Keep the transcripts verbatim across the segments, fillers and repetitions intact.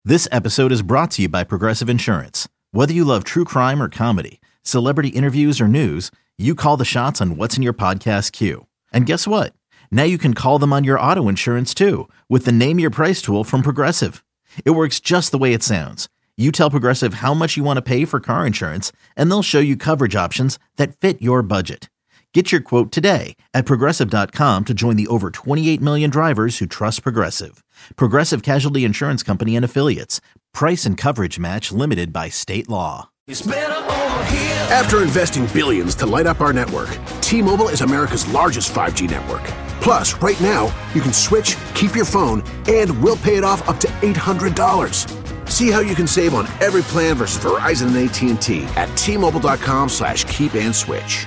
This episode is brought to you by Progressive Insurance. Whether you love true crime or comedy, celebrity interviews or news, you call the shots on what's in your podcast queue. And guess what? Now you can call them on your auto insurance too with the Name Your Price tool from Progressive. It works just the way it sounds. You tell Progressive how much you want to pay for car insurance, and they'll show you coverage options that fit your budget. Get your quote today at Progressive dot com to join the over twenty-eight million drivers who trust Progressive. Progressive Casualty Insurance Company and Affiliates. Price and coverage match limited by state law. After investing billions to light up our network, T-Mobile is America's largest five G network. Plus, right now, you can switch, keep your phone, and we'll pay it off up to eight hundred dollars. See how you can save on every plan versus Verizon and A T and T at T-Mobile.com slash keep and switch.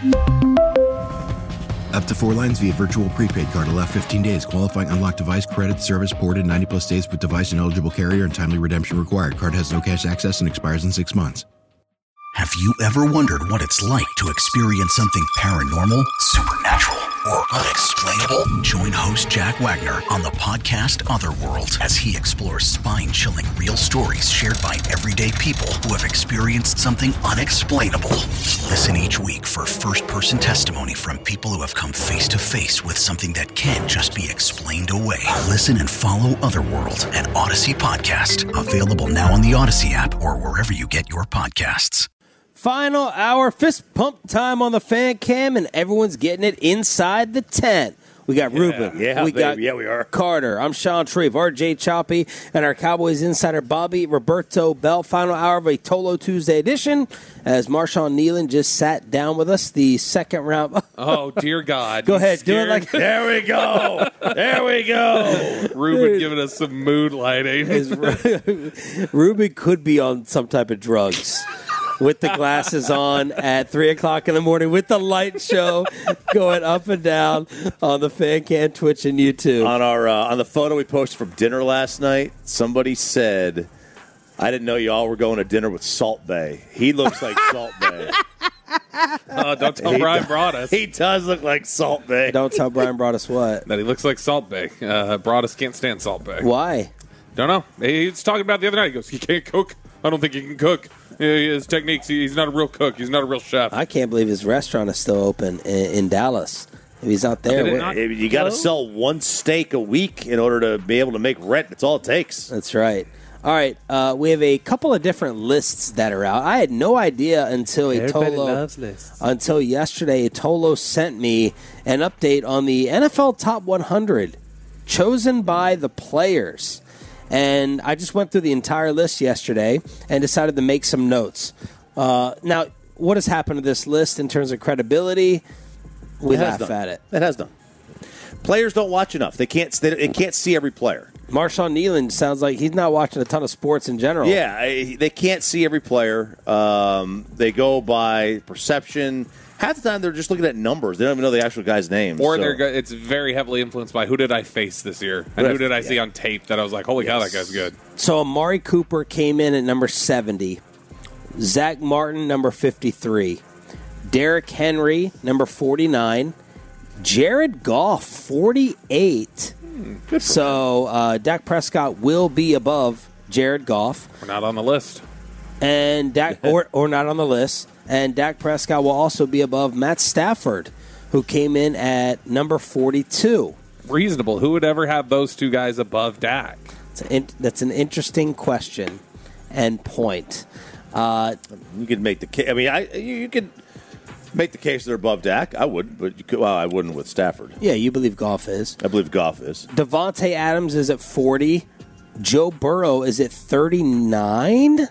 Up to four lines via virtual prepaid card. Allow fifteen days. Qualifying unlocked device credit service ported ninety plus days with device and eligible carrier and timely redemption required. Card has no cash access and expires in six months. Have you ever wondered what it's like to experience something paranormal, supernatural, or unexplainable? Join host Jack Wagner on the podcast Otherworld as he explores spine-chilling real stories shared by everyday people who have experienced something unexplainable. Listen each week for first-person testimony from people who have come face-to-face with something that can't just be explained away. Listen and follow Otherworld, an Odyssey podcast. Available now on the Odyssey app or wherever you get your podcasts. Final hour, fist pump time on the fan cam, and everyone's getting it inside the tent. We got Ruben. Yeah, we baby. got yeah, we are. Carter. I'm Sean Shreve, R J Choppy, and our Cowboys insider Bobby Roberto Bell. Final hour of a Tolo Tuesday edition as Marshawn Nealon just sat down with us. The second round. Oh, dear God. Go You ahead. scared? Do it like There we go. There we go. Ruben giving us some mood lighting. Ruben could be on some type of drugs. With the glasses on at three o'clock in the morning with the light show going up and down on the Fan Can, Twitch, and YouTube. On our uh, on the photo we posted from dinner last night, somebody said, I didn't know you all were going to dinner with Salt Bay. He looks like Salt Bay. Uh, don't tell He Brian does- brought us. He does look like Salt Bay. Don't tell Brian brought us what. That he looks like Salt Bay. Uh, Broadus can't stand Salt Bay. Why? Don't know. He was talking about it the other night. He goes, he can't cook. I don't think he can cook. His techniques, he's not a real cook. He's not a real chef. I can't believe his restaurant is still open in, in Dallas. If he's not there, Did it we're- not- You got to sell one steak a week in order to be able to make rent. That's all it takes. That's right. All right, uh, we have a couple of different lists that are out. I had no idea until Everybody Tolo, loves lists. until yesterday. Tolo sent me an update on the N F L Top one hundred chosen by the players. And I just went through the entire list yesterday and decided to make some notes. Uh, now, what has happened to this list in terms of credibility? We It has laugh done. at it. It has done. Players don't watch enough. They can't. They, they can't see every player. Marshawn Nealon sounds like he's not watching a ton of sports in general. Yeah, I, they can't see every player. Um, they go by perception. Half the time, they're just looking at numbers. They don't even know the actual guy's name. Or so. they're go- it's very heavily influenced by who did I face this year and who did I see Yeah. on tape that I was like, holy cow, Yes. that guy's good. So Amari Cooper came in at number seventy. Zach Martin, number fifty-three. Derrick Henry, number forty-nine. Jared Goff, forty-eight. Hmm, so uh, Dak Prescott will be above Jared Goff. We're not on the list. And Dak, or, or not on the list. And Dak Prescott will also be above Matt Stafford, who came in at number forty-two. Reasonable. Who would ever have those two guys above Dak? It's an, that's an interesting question and point. Uh, You could make the case. I mean, I you, you could make the case they're above Dak. I would, but you could, well, I wouldn't with Stafford. yeah, you believe Goff is. I believe Goff is. Devontae Adams is at forty. Joe Burrow is at thirty-nine.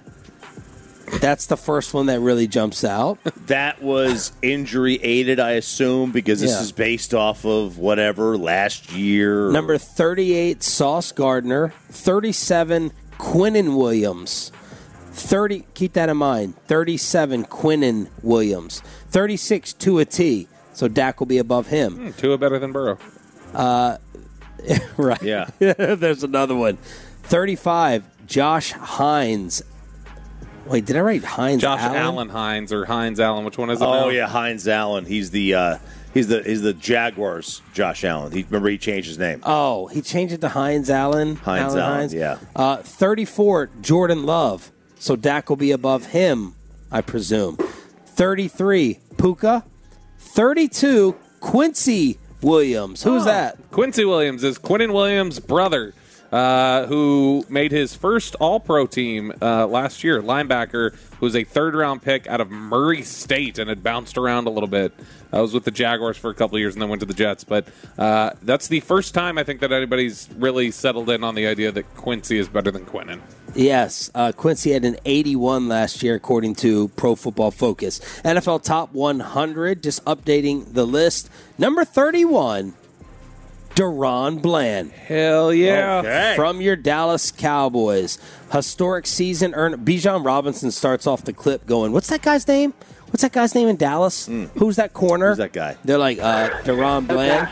That's the first one that really jumps out. That was injury aided, I assume, because this Yeah. is based off of whatever last year. Number thirty-eight, Sauce Gardner. thirty-seven, Quinnen Williams. thirty, keep that in mind. thirty-seven, Quinnen Williams. thirty-six, Tua T. So Dak will be above him. Hmm, Tua better than Burrow. Uh, right. Yeah. There's another one. thirty-five, Josh Hines. Wait, did I write Hines Josh Allen? Allen Hines or Hines Allen. Which one is it Oh now? yeah, Hines Allen. He's the uh, He's the he's the Jaguars, Josh Allen. He, remember, he changed his name. Oh, he changed it to Hines Allen. Hines Allen, Allen, Hines. yeah. Uh, thirty-four, Jordan Love. So Dak will be above him, I presume. thirty-three, Puka. thirty-two, Quincy Williams. Who's Oh, that? Quincy Williams is Quinnen Williams' brother, uh, who made his first All-Pro team uh, last year. Linebacker who was a third-round pick out of Murray State and had bounced around a little bit. I was with the Jaguars for a couple of years and then went to the Jets. But uh, that's the first time I think that anybody's really settled in on the idea that Quincy is better than Quinnen. Yes, uh, Quincy had an eighty-one last year, according to Pro Football Focus. N F L Top one hundred, just updating the list. Number thirty-one, Deron Bland. Hell yeah. Okay. From your Dallas Cowboys. Historic season earner. Bijan Robinson starts off the clip going, what's that guy's name? What's that guy's name in Dallas? Mm. Who's that corner? Who's that guy? They're like, uh, Deron Bland.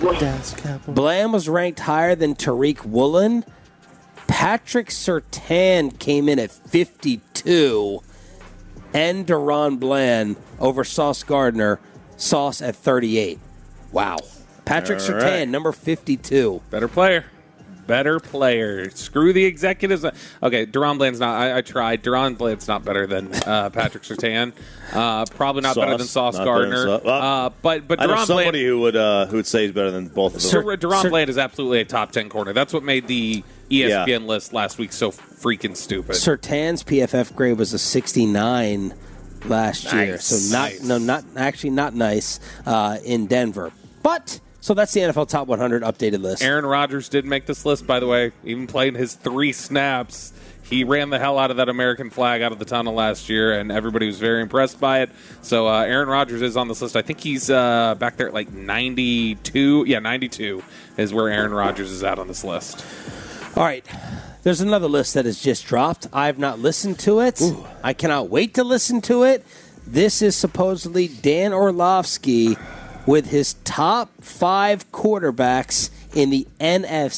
Bland was ranked higher than Tariq Woolen. Patrick Surtain came in at fifty-two. And Deron Bland over Sauce Gardner. Sauce at thirty-eight. Wow. Patrick All Surtain, right. number fifty-two. Better player. Better player. Screw the executives. Okay, Deron Bland's not. I, I tried. Deron Bland's not better than uh, Patrick Surtain. Uh, probably not Sauce, better than Sauce not better than Gardner. Sauce. Well, uh, but but I know Deron somebody Bland. who would uh, who would say he's better than both of them. Sir, Deron Sir- Bland is absolutely a top ten corner. That's what made the E S P N Yeah. list last week so freaking stupid. Surtain's P F F grade was a sixty-nine last year, Nice. so not Nice. no not actually not nice uh, in Denver. But so that's the N F L Top one hundred updated list. Aaron Rodgers did make this list, by the way. Even played his three snaps. He ran the hell out of that American flag out of the tunnel last year, and everybody was very impressed by it. So uh, Aaron Rodgers is on this list. I think he's uh, back there at like ninety-two. Yeah, ninety-two is where Aaron Rodgers is at on this list. All right. There's another list that has just dropped. I've not listened to it. Ooh. I cannot wait to listen to it. This is supposedly Dan Orlovsky with his top five quarterbacks in the N F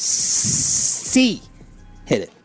C. Hit it.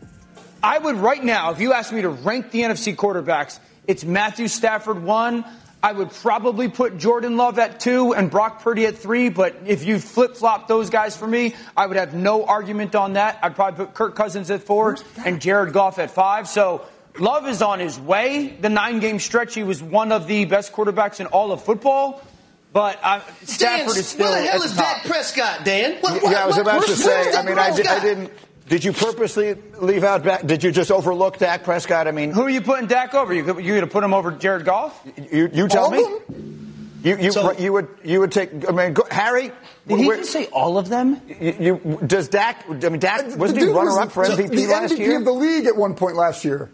I would right now, if you asked me to rank the N F C quarterbacks, it's Matthew Stafford one. I would probably put Jordan Love at two and Brock Purdy at three, but if you flip-flop those guys for me, I would have no argument on that. I'd probably put Kirk Cousins at four and Jared Goff at five. So Love is on his way. The nine-game stretch, he was one of the best quarterbacks in all of football. But uh, Stafford Dan, is still where the hell at is the top. Dak Prescott, Dan? What, what, yeah, I was what, about where's, to say, where's I mean, I, did, I Prescott? didn't. Did you purposely leave out Dak? Did you just overlook Dak Prescott? I mean, Who are you putting Dak over? You, you going to put him over Jared Goff? you, you tell All me. of them? You you, So- you would you would take. I mean, go, Harry. Did he where- just say all of them? You, you does Dak? I mean, Dak The wasn't he dude runner was up for M V P the last M V P year? of the league at one point last year.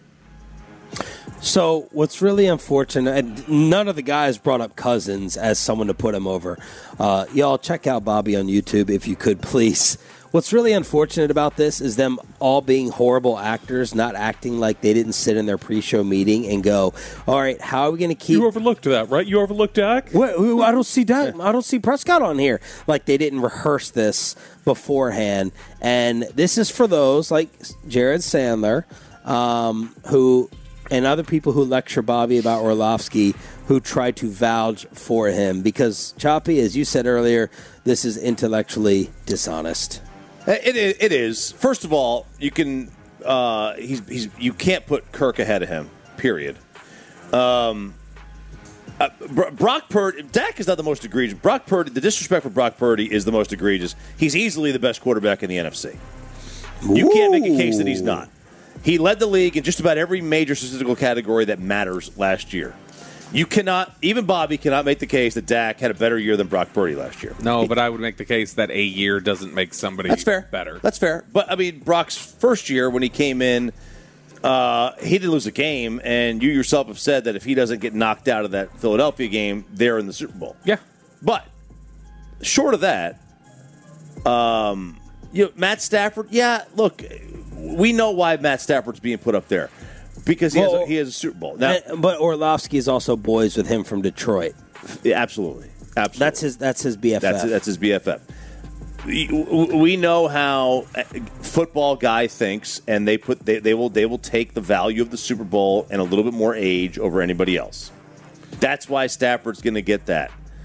So what's really unfortunate, and none of the guys brought up Cousins as someone to put him over. Uh, y'all, check out Bobby on YouTube if you could, please. What's really unfortunate about this is them all being horrible actors, not acting like they didn't sit in their pre-show meeting and go, all right, how are we going to keep... You overlooked that, right? You overlooked Dak? What, I don't see Dak. I don't see Prescott on here. Like they didn't rehearse this beforehand. And this is for those like Jared Sandler, um, who... and other people who lecture Bobby about Orlovsky who try to vouch for him because, Choppy, as you said earlier, this is intellectually dishonest. It, it, it is. First of all, you can uh, he's, he's you can't put Kirk ahead of him, period. Um, uh, Brock Purdy, Dak is not the most egregious. Brock Purdy, the disrespect for Brock Purdy is the most egregious. He's easily the best quarterback in the N F C. You can't make a case that he's not. He led the league in just about every major statistical category that matters last year. You cannot, even Bobby cannot make the case that Dak had a better year than Brock Purdy last year. No, but I would make the case that a year doesn't make somebody That's fair. better. That's fair. But, I mean, Brock's first year when he came in, uh, he didn't lose a game, and you yourself have said that if he doesn't get knocked out of that Philadelphia game, they're in the Super Bowl. Yeah. But, short of that, um, you know, Matt Stafford, yeah, look, we know why Matt Stafford's being put up there. Because he, Well, has, a, he has a Super Bowl. Now, And- but Orlovsky is also boys with him from Detroit. yeah, absolutely. Absolutely. That's his. That's his B F F. That's, that's his B F F. We, we know how a football guy thinks, and they put they, they will they will take the value of the Super Bowl and a little bit more age over anybody else. That's why Stafford's going to get that.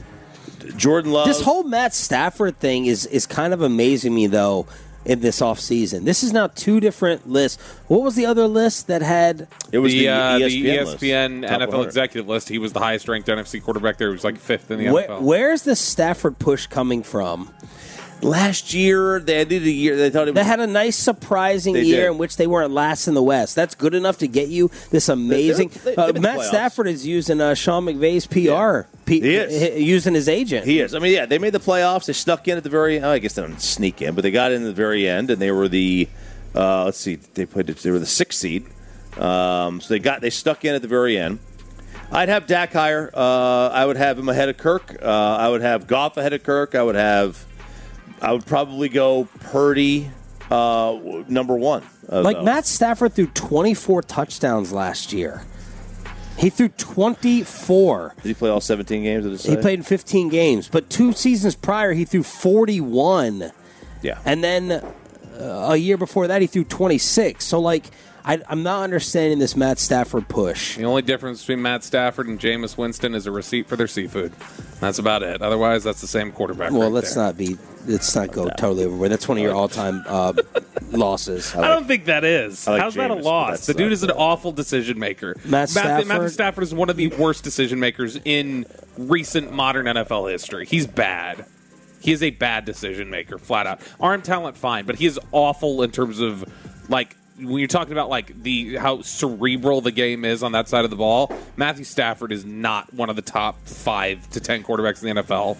Jordan Love. This whole Matt Stafford thing is is kind of amazing me, though, in this offseason. This is now two different lists. What was the other list that had... It was the, the, uh, E S P N, the E S P N list. N F L Top one hundred. executive list. He was the highest-ranked N F C quarterback there. He was like fifth in the Where, N F L. where's the Stafford push coming from? Last year, they did a year. They thought it was, They had a nice, surprising They year did. in which they weren't last in the West. That's good enough to get you this amazing... They're- they- uh, they've been in Matt the playoffs. Stafford is using uh, Sean McVay's P R. P- He is. h- using his agent. He is. I mean, yeah, they made the playoffs. They snuck in at the very. Oh, I guess they didn't sneak in, but they got in at the very end, and they were the. Uh, let's see, they played. They were the sixth seed. Um, so they got they stuck in at the very end. I'd have Dak higher. Uh, I would have him ahead of Kirk. Uh, I would have Goff ahead of Kirk. I would have. I would probably go Purdy uh, number one. of Like those. Matt Stafford threw twenty-four touchdowns last year. He threw twenty-four. Did he play all seventeen games? Did it say? He played in fifteen games, but two seasons prior he threw forty-one. Yeah. And then uh, a year before that he threw twenty-six. So like I, I'm not understanding this Matt Stafford push. The only difference between Matt Stafford and Jameis Winston is a receipt for their seafood. That's about it. Otherwise, that's the same quarterback. Well, right let's there. not be. Let's not go totally overboard. That's one of your all-time uh, losses. I don't think that is. I like How's that a Jameis, but loss? that's The dude not is an good. awful decision maker. Matt Stafford- Matthew Stafford is one of the worst decision makers in recent modern N F L history. He's bad. He is a bad decision maker, flat out. Arm talent, fine, but he is awful in terms of like when you're talking about like the how cerebral the game is on that side of the ball. Matthew Stafford is not one of the top five to ten quarterbacks in the N F L.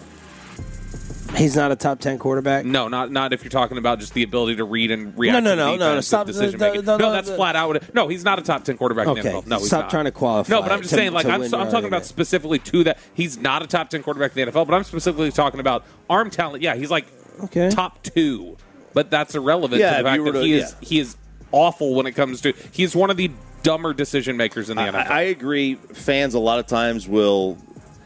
He's not a top ten quarterback. No, not not if you're talking about just the ability to read and react. No, no, to no, no, no, defensive stop- decision no, making. no, No, no, that's no. flat out. No, he's not a top ten quarterback in the Okay, N F L. No, he's stop not. trying to qualify No, but I'm just to- saying, like to I'm, win I'm your talking about argument. specifically to that. He's not a top ten quarterback in the N F L, but I'm specifically talking about arm talent. Yeah, he's like Okay. top two, but that's irrelevant Yeah, to if the fact you were that to- he is yeah. he is awful when it comes to. He's one of the dumber decision makers in the I, N F L. I agree. Fans a lot of times will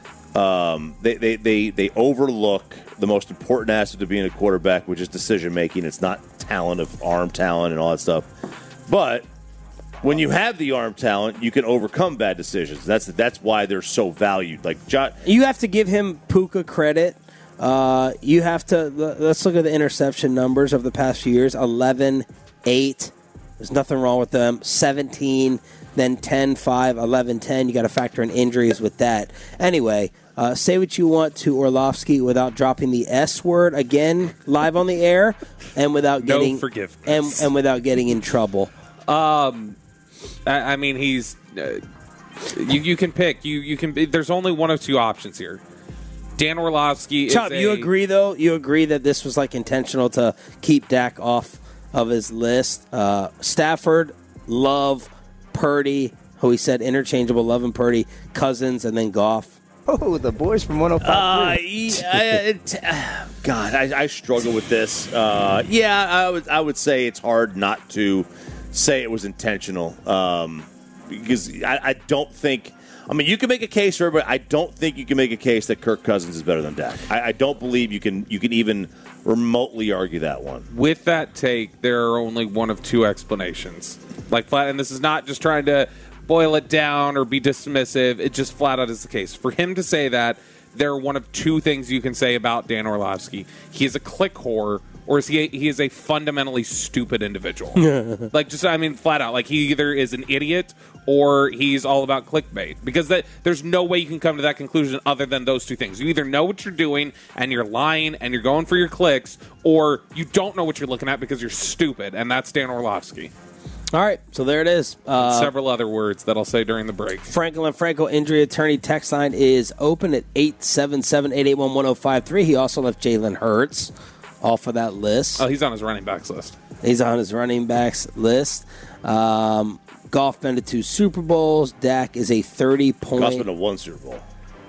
um, they, they, they, they overlook the most important asset to being a quarterback, which is decision making. It's not talent of arm talent and all that stuff. But when you have the arm talent, you can overcome bad decisions. That's that's why they're so valued. Like John, You have to give him Puka credit. Uh, you have to. Let's look at the interception numbers of the past few years: eleven, eight. There's nothing wrong with them. seventeen, then ten, five, eleven, ten. You got to factor in injuries with that. Anyway, uh, say what you want to Orlovsky without dropping the S word again live on the air, and without No getting forgiveness. and, and without getting in trouble. Um, I, I mean, he's uh, you. You can pick. You you can. There's only one of two options here. Dan Orlovsky. Is Chop, a, you agree though? You agree that this was like intentional to keep Dak off of his list? Uh, Stafford, Love, Purdy, who he said interchangeable, Love and Purdy, Cousins, and then Goff. Oh, the boys from one oh uh, five. yeah, it, God, I, I struggle with this. Uh, yeah, I would I would say it's hard not to say it was intentional um, because I, I don't think. I mean, you can make a case for everybody. I don't think you can make a case that Kirk Cousins is better than Dak. I, I don't believe you can. You can even remotely argue that one. With that take, there are only one of two explanations. Like flat, and this is not just trying to boil it down or be dismissive. It just flat out is the case. For him to say that, there are one of two things you can say about Dan Orlovsky. He is a click whore, or is he a, he is a fundamentally stupid individual. Like, just, I mean, flat out. Like, he either is an idiot or he's all about clickbait. Because that there's no way you can come to that conclusion other than those two things. You either know what you're doing and you're lying and you're going for your clicks, or you don't know what you're looking at because you're stupid, and that's Dan Orlovsky. All right, so there it is. Uh, Several other words that I'll say during the break. Franklin Franco Injury Attorney text line is open at eight seven seven, eight eight one, one oh five three. He also left Jalen Hurts off of that list. Oh, he's on his running backs list. He's on his running backs list. Um, Goff been to two Super Bowls. Dak is a thirty-point. Goff's been to one Super Bowl.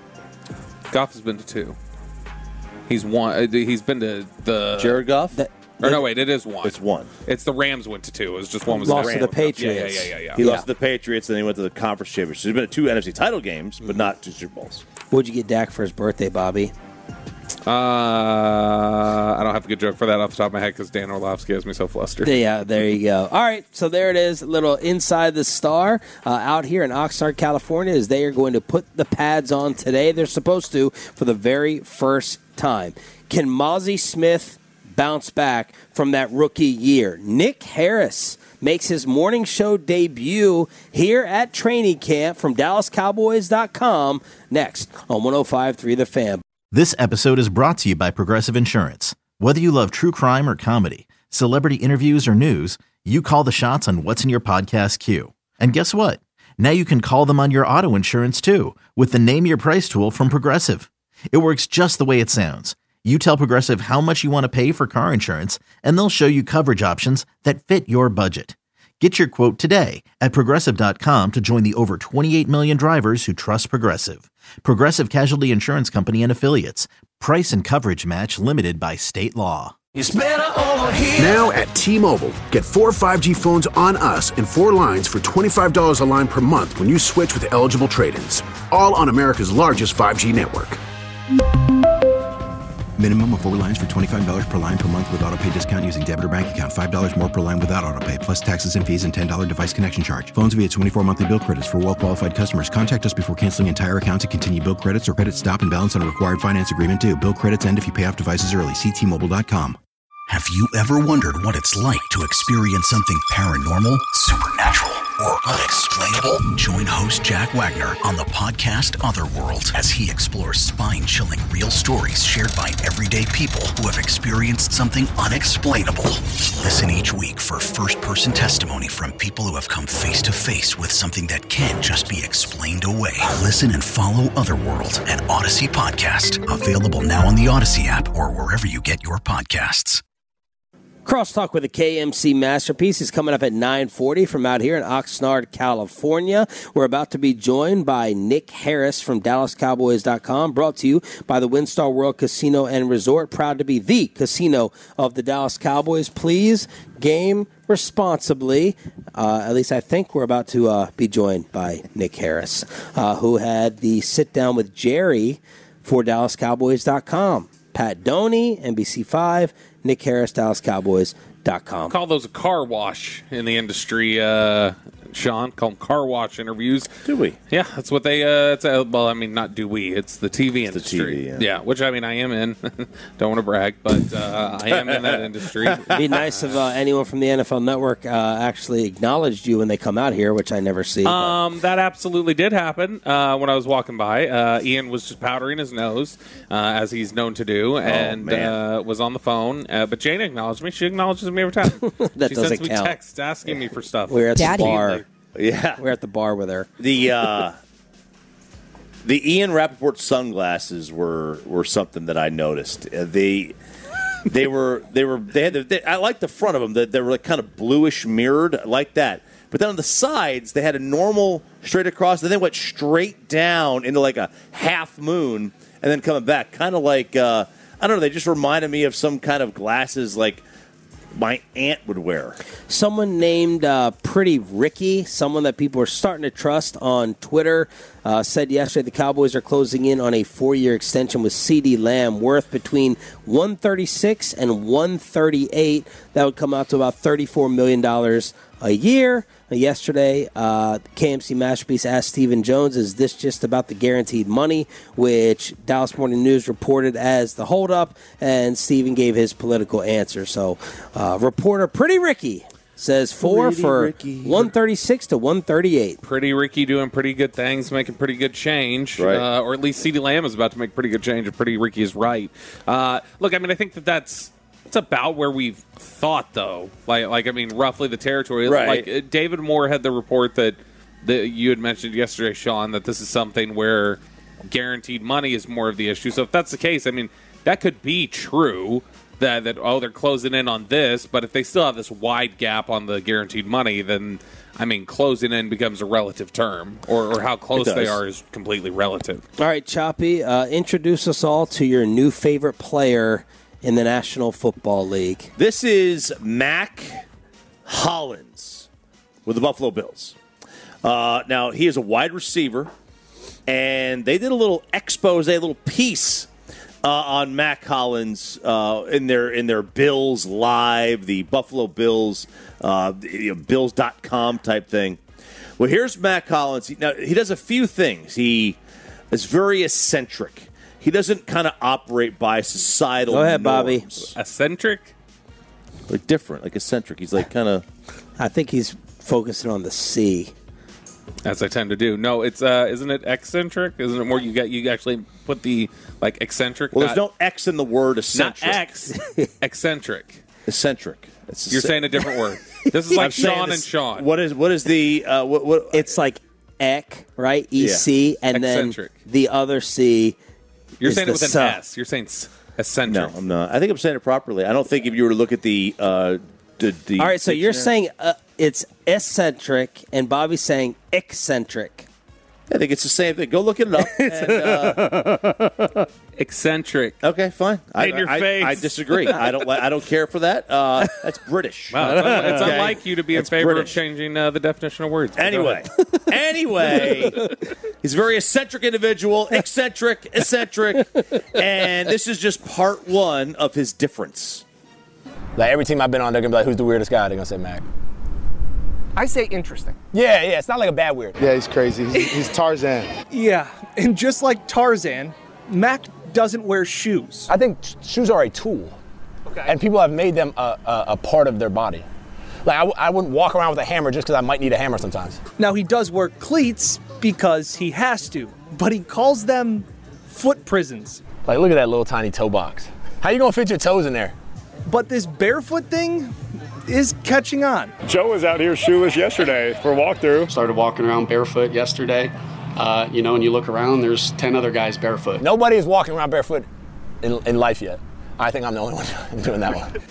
Goff has been to two. He's one. uh, He's been to the Jared Goff? That- Or no, wait, it is one. It's one. It's the Rams went to two. It was just one was Lost the to the Rams. Patriots. Yeah, yeah, yeah, yeah. He yeah. lost to the Patriots, then he went to the conference championship. So he's been to two N F C title games, but not two Super Bowls. What'd you get Dak for his birthday, Bobby? Uh, I don't have a good joke for that off the top of my head because Dan Orlovsky has me so flustered. Yeah, there you go. All right, so there it is, a little inside the star uh, out here in Oxnard, California, as they are going to put the pads on today. They're supposed to for the very first time. Can Mozzie Smith bounce back from that rookie year? Nick Harris makes his morning show debut here at training camp from Dallas Cowboys dot com next on one oh five point three The Fan. This episode is brought to you by Progressive Insurance. Whether you love true crime or comedy, celebrity interviews or news, you call the shots on what's in your podcast queue. And guess what? Now you can call them on your auto insurance too with the Name Your Price tool from Progressive. It works just the way it sounds. You tell Progressive how much you want to pay for car insurance, and they'll show you coverage options that fit your budget. Get your quote today at Progressive dot com to join the over twenty-eight million drivers who trust Progressive. Progressive Casualty Insurance Company and Affiliates. Price and coverage match limited by state law. It's better over here. Now at T-Mobile, get four five G phones on us and four lines for twenty-five dollars a line per month when you switch with eligible trade-ins. All on America's largest five G network. Minimum of four lines for twenty-five dollars per line per month with autopay discount using debit or bank account. five dollars more per line without autopay, plus taxes and fees and ten dollars device connection charge. Phones via twenty-four monthly bill credits for well-qualified customers. Contact us before canceling entire account to continue bill credits or credit stop and balance on a required finance agreement due. Bill credits end if you pay off devices early. See T Mobile dot com. Have you ever wondered what it's like to experience something paranormal, supernatural, or unexplainable? Join host Jack Wagner on the podcast Otherworld as he explores spine-chilling real stories shared by everyday people who have experienced something unexplainable. Listen each week for first-person testimony from people who have come face-to-face with something that can't just be explained away. Listen and follow Otherworld, an Odyssey podcast, available now on the Odyssey app or wherever you get your podcasts. Crosstalk with a K M C Masterpiece is coming up at nine forty from out here in Oxnard, California. We're about to be joined by Nick Harris from Dallas Cowboys dot com, brought to you by the WinStar World Casino and Resort, proud to be the casino of the Dallas Cowboys. Please game responsibly. Uh, at least I think we're about to uh, be joined by Nick Harris, uh, who had the sit-down with Jerry for Dallas Cowboys dot com. Pat Doney, N B C five, Nick Harris, Dallas Cowboys dot com. Call those a car wash in the industry, uh, Sean. Call them car wash interviews. Do we? Yeah, that's what they, uh, it's, uh, well, I mean, not do we. It's the T V it's industry. The T V, yeah. yeah, which, I mean, I am in. Don't want to brag, but uh, I am in that industry. It'd be nice if uh, anyone from the N F L Network uh, actually acknowledged you when they come out here, which I never see. Um, that absolutely did happen uh, when I was walking by. Uh, Ian was just powdering his nose, uh, as he's known to do, and oh, uh, was on the phone. Uh, but Jane acknowledged me. She acknowledges me every time. that she doesn't sends me count. texts asking me for stuff. We're at Daddy. the bar. Yeah. We're at the bar with her. The uh, the Ian Rappaport sunglasses were, were something that I noticed. Uh, they they were they were they had the, they, I like the front of them. They, they were like kind of bluish mirrored, I like that. But then on the sides, they had a normal straight across, and then went straight down into like a half moon, and then coming back, kind of like uh, I don't know. They just reminded me of some kind of glasses like my aunt would wear. Someone named uh, Pretty Ricky, someone that people are starting to trust on Twitter, uh, said yesterday the Cowboys are closing in on a four-year extension with CeeDee Lamb worth between one thirty-six and one thirty-eight. That would come out to about thirty-four million dollars a year. Yesterday, uh, K M C Masterpiece asked Stephen Jones, is this just about the guaranteed money, which Dallas Morning News reported as the holdup, and Stephen gave his political answer. So, uh, reporter Pretty Ricky says four Pretty for Ricky. one thirty-six to one thirty-eight. Pretty Ricky doing pretty good things, making pretty good change. Right. Uh, or at least CeeDee Lamb is about to make pretty good change, and Pretty Ricky is right. Uh, look, I mean, I think that that's it's about where we've thought, though. Like, like I mean, roughly the territory. Right. Like uh, David Moore had the report that, that you had mentioned yesterday, Sean, that this is something where guaranteed money is more of the issue. So if that's the case, I mean, that could be true. That, that oh, they're closing in on this, but if they still have this wide gap on the guaranteed money, then, I mean, closing in becomes a relative term, or, or how close they are is completely relative. All right, Choppy, uh, introduce us all to your new favorite player in the National Football League. This is Mac Hollins with the Buffalo Bills. Uh, now, he is a wide receiver, and they did a little expose, a little piece uh, on Matt Collins uh, in their in their Bills Live, the Buffalo Bills, uh, you know, Bills dot com type thing. Well, here's Matt Collins. He, now, he does a few things. He is very eccentric. He doesn't kind of operate by societal Go ahead, Bobby. norms. Eccentric? Like different, like eccentric. He's like kind of... I think he's focusing on the C. As I tend to do. No, it's uh, isn't it eccentric? Isn't it more you got you actually put the like eccentric? Well, there's not, no X in the word not eccentric. X, eccentric. Eccentric. It's You're saying a different word. This is like I'm saying Sean this- and Sean. What is what is the uh, what, what It's like ec, right? E C, and Eccentric. then the other C. You're is saying the it with an suh. S. You're saying s- eccentric. No, I'm not. I think I'm saying it properly. I don't think if you were to look at the uh, the, the All right, so you're dictionary- saying uh, it's eccentric, and Bobby's saying eccentric. I think it's the same thing. Go look it up. And, uh, Eccentric. okay, fine. I, In your I, face. I disagree. I don't. li- I don't care for that. Uh, that's British. Wow, it's, un- it's Okay. unlike you to be in That's favor British. of changing uh, the definition of words. But go Anyway, ahead. anyway, he's a very eccentric individual, eccentric, eccentric, and this is just part one of his difference. Like every team I've been on, they're gonna be like, "Who's the weirdest guy?" They're gonna say Mac. I say interesting. Yeah, yeah. It's not like a bad weird. Yeah, he's crazy. He's, he's Tarzan. Yeah, and just like Tarzan, Mac doesn't wear shoes. I think sh- shoes are a tool, Okay. and people have made them a, a, a part of their body. Like I, w- I wouldn't walk around with a hammer just because I might need a hammer sometimes. Now he does wear cleats because he has to, but he calls them foot prisons. Like look at that little tiny toe box. How you gonna fit your toes in there? But this barefoot thing is catching on. Joe was out here shoeless yesterday for a walkthrough. Started walking around barefoot yesterday, uh, you know, and you look around, there's ten other guys barefoot. Nobody is walking around barefoot in, in life yet. I think I'm the only one doing that one.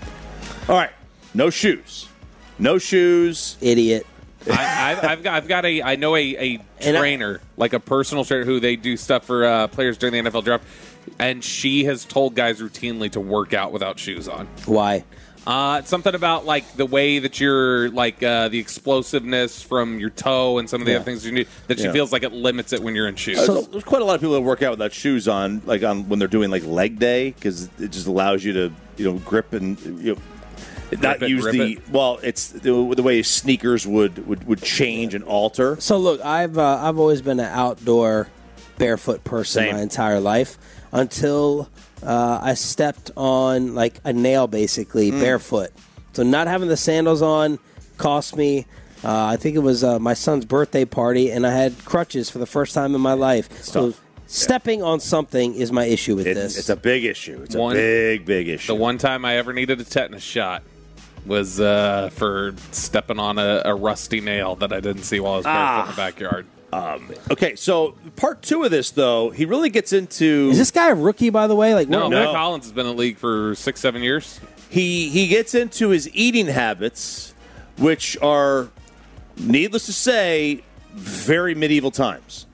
All right, no shoes, no shoes, idiot. I, I've, I've got, I've got a, I know a, a trainer, like a personal trainer, who they do stuff for uh, players during the N F L draft, and she has told guys routinely to work out without shoes on. Why? Uh, it's something about like the way that you're like uh, the explosiveness from your toe and some of the Yeah. other things you need that she Yeah. feels like it limits it when you're in shoes. So, there's quite a lot of people that work out without shoes on, like on when they're doing like leg day, because it just allows you to, you know, grip and you know, not it, use grip the it. well. It's the, the way sneakers would, would, would change and alter. So look, I've uh, I've always been an outdoor barefoot person Same. my entire life until uh, I stepped on like a nail, basically Mm. barefoot. So not having the sandals on cost me. Uh, I think it was uh, my son's birthday party, and I had crutches for the first time in my life. So tough. stepping on something is my issue with It- this. It's a big issue. It's One- a big, big issue. The one time I ever needed a tetanus shot was uh, for stepping on a, a rusty nail that I didn't see while I was barefoot Ah. in the backyard. Um, okay, so part two of this, though, he really gets into. Is this guy a rookie, by the way? Like No, what- Matt Collins has been in the league for six, seven years. He he gets into his eating habits, which are, needless to say, very medieval times.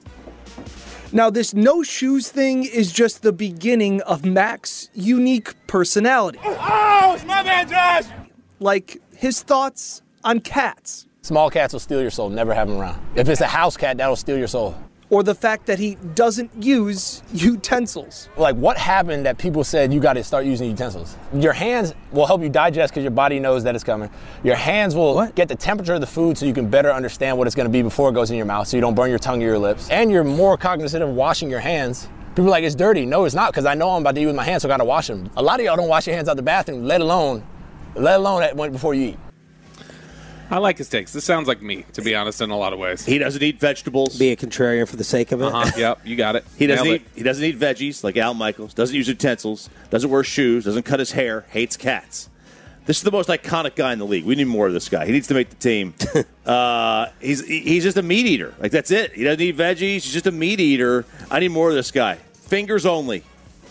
Now, this no shoes thing is just the beginning of Mac's unique personality. Oh, it's my man, Josh! Like his thoughts on cats. Small cats will steal your soul. Never have them around. If it's a house cat, that'll steal your soul. Or the fact that he doesn't use utensils. Like, what happened that people said you got to start using utensils? Your hands will help you digest because your body knows that it's coming. Your hands will What? get the temperature of the food so you can better understand what it's going to be before it goes in your mouth so you don't burn your tongue or your lips. And you're more cognizant of washing your hands. People are like, it's dirty. No, it's not, because I know I'm about to eat with my hands, so I got to wash them. A lot of y'all don't wash your hands out the bathroom, let alone, let alone that when- before you eat. I like his takes. This sounds like me, to be honest, in a lot of ways. He doesn't eat vegetables. Be a contrarian for the sake of it. Uh-huh. Yep, you got it. He doesn't Nailed eat. He doesn't eat veggies like Al Michaels. Doesn't use utensils. Doesn't wear shoes. Doesn't cut his hair. Hates cats. This is the most iconic guy in the league. We need more of this guy. He needs to make the team. uh, he's he's just a meat eater. Like that's it. He doesn't eat veggies. He's just a meat eater. I need more of this guy. Fingers only.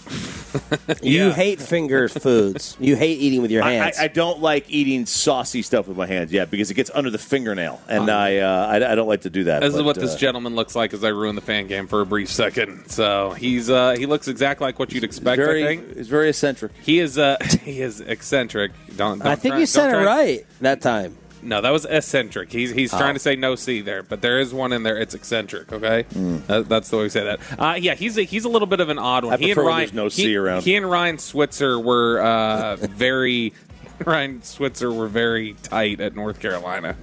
You Yeah. hate finger foods. You hate eating with your I, hands. I, I don't like eating saucy stuff with my hands. Yeah, because it gets under the fingernail, and I, uh, I I don't like to do that. This is but, what this uh, gentleman looks like as I ruin the fan game for a brief second. So he's uh, he looks exactly like what you'd expect. very, I think He's very eccentric. he is uh, he is eccentric. Don't, don't I think try- you said don't it try- right that time. No, that was eccentric. He's he's Oh. trying to say no C there, but there is one in there. It's eccentric. Okay, Mm. that, that's the way we say that. Uh, yeah, he's a, he's a little bit of an odd one. I he and prefer when Ryan, there's no he, C around. He and Ryan Switzer were uh, very. Ryan Switzer were very tight at North Carolina.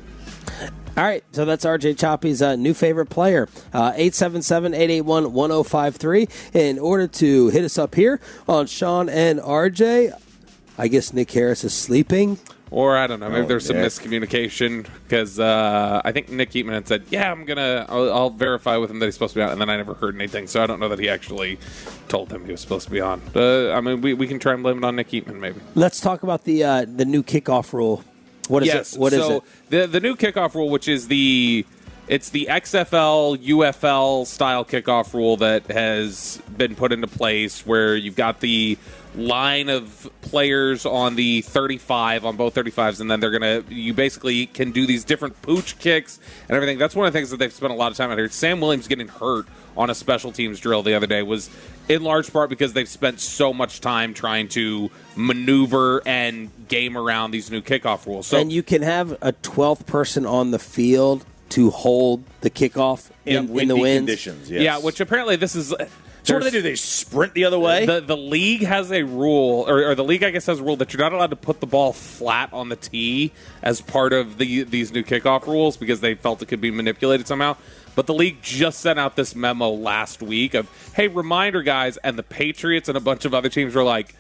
All right, so that's R J Choppy's uh, new favorite player. Uh, eight seven seven, eight eight one, one oh five three. In order to hit us up here on Sean and R J, I guess Nick Harris is sleeping. Or I don't know, maybe Oh, there's some Nick. miscommunication because uh, I think Nick Eatman had said, "Yeah, I'm gonna, I'll, I'll verify with him that he's supposed to be on," and then I never heard anything, so I don't know that he actually told him he was supposed to be on. Uh, I mean, we, we can try and blame it on Nick Eatman, maybe. Let's talk about the uh, the new kickoff rule. What is yes, it? What is so it? the the new kickoff rule, which is the it's the X F L U F L style kickoff rule that has been put into place, where you've got the line of players on the thirty-five on both thirty-fives, and then they're gonna you basically can do these different pooch kicks and everything. That's one of the things that they've spent a lot of time on here. Sam Williams getting hurt on a special teams drill the other day was in large part because they've spent so much time trying to maneuver and game around these new kickoff rules. So and you can have a twelfth person on the field to hold the kickoff in, in, the windy winds. conditions. Yes. yeah, which apparently this is. So what do they do? They sprint the other way? The the league has a rule, or, or the league, I guess, has a rule that you're not allowed to put the ball flat on the tee as part of the these new kickoff rules because they felt it could be manipulated somehow. But the league just sent out this memo last week of, hey, reminder, guys, and the Patriots and a bunch of other teams were like,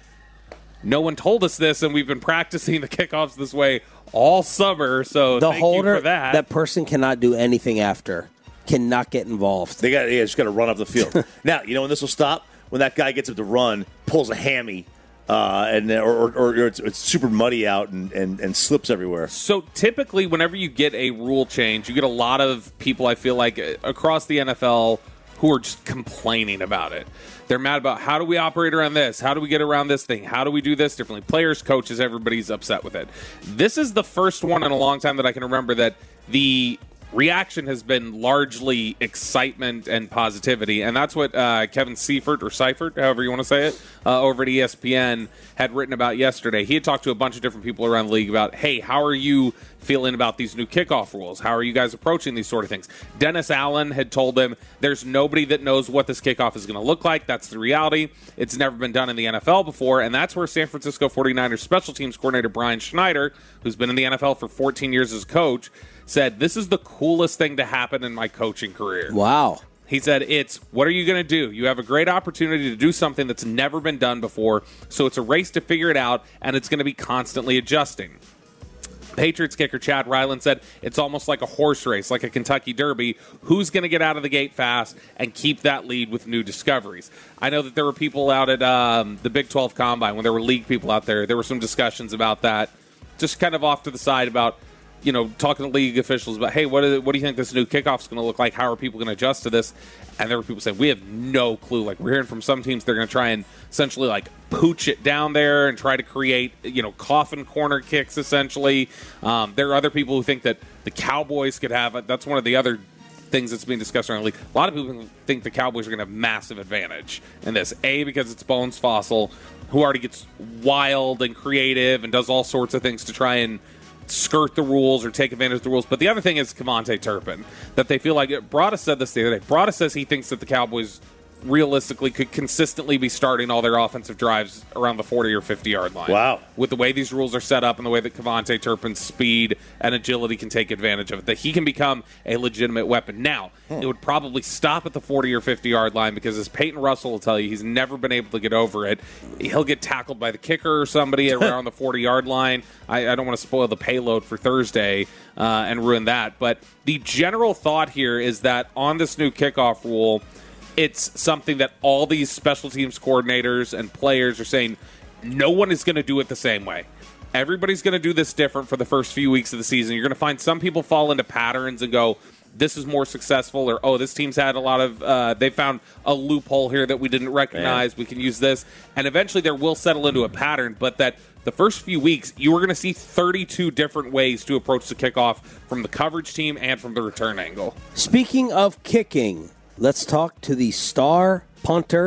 no one told us this, and we've been practicing the kickoffs this way all summer, so The thank holder, you for that. that person cannot do anything after. Cannot get involved. They got yeah, just got to run off the field. Now, you know when this will stop? When that guy gets up to run, pulls a hammy, uh, and or, or, or it's, it's super muddy out and, and, and slips everywhere. So typically, whenever you get a rule change, you get a lot of people, I feel like, uh, across the N F L who are just complaining about it. They're mad about how do we operate around this? How do we get around this thing? How do we do this differently? Players, coaches, everybody's upset with it. This is the first one in a long time that I can remember that the reaction has been largely excitement and positivity, and that's what uh, Kevin Seifert, or Seifert, however you want to say it, uh, over at E S P N had written about yesterday. He had talked to a bunch of different people around the league about, hey, how are you feeling about these new kickoff rules? How are you guys approaching these sort of things? Dennis Allen had told him there's nobody that knows what this kickoff is going to look like. That's the reality. It's never been done in the N F L before, and that's where San Francisco forty-niners special teams coordinator Brian Schneider, who's been in the N F L for fourteen years as coach, said, this is the coolest thing to happen in my coaching career. Wow. He said, it's, what are you going to do? You have a great opportunity to do something that's never been done before, so it's a race to figure it out, and it's going to be constantly adjusting. Patriots kicker Chad Ryland said it's almost like a horse race, like a Kentucky Derby. Who's going to get out of the gate fast and keep that lead with new discoveries? I know that there were people out at um, the Big twelve Combine, when there were league people out there, there were some discussions about that, just kind of off to the side about, you know, talking to league officials about, hey, what, is, what do you think this new kickoff is going to look like? How are people going to adjust to this? And there were people saying, we have no clue. Like, we're hearing from some teams they're going to try and essentially, like, pooch it down there and try to create, you know, coffin corner kicks, essentially. Um, there are other people who think that the Cowboys could have it. That's one of the other things that's being discussed around the league. A lot of people think the Cowboys are going to have massive advantage in this. A, because it's Bones Fossil, who already gets wild and creative and does all sorts of things to try and skirt the rules or take advantage of the rules. But the other thing is Kevontae Turpin, that they feel like, Brada said this the other day, Brada says he thinks that the Cowboys realistically could consistently be starting all their offensive drives around the forty or fifty yard line. Wow. With the way these rules are set up and the way that Kevontae Turpin's speed and agility can take advantage of it, that he can become a legitimate weapon. Now, hmm. it would probably stop at the forty or fifty yard line because, as Peyton Russell will tell you, he's never been able to get over it. He'll get tackled by the kicker or somebody around the forty yard line. I, I don't want to spoil the payload for Thursday uh, and ruin that. But the general thought here is that on this new kickoff rule, it's something that all these special teams coordinators and players are saying no one is going to do it the same way. Everybody's going to do this different for the first few weeks of the season. You're going to find some people fall into patterns and go, this is more successful, or, oh, this team's had a lot of, uh, they found a loophole here that we didn't recognize. Man. We can use this. And eventually there will settle into a pattern, but that the first few weeks, you are going to see thirty-two different ways to approach the kickoff from the coverage team and from the return angle. Speaking of kicking, let's talk to the star punter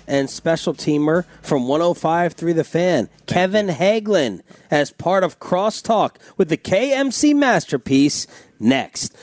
and special teamer from one oh five point three The Fan, Kevin Hagelin, as part of Crosstalk with the K M C Masterpiece next.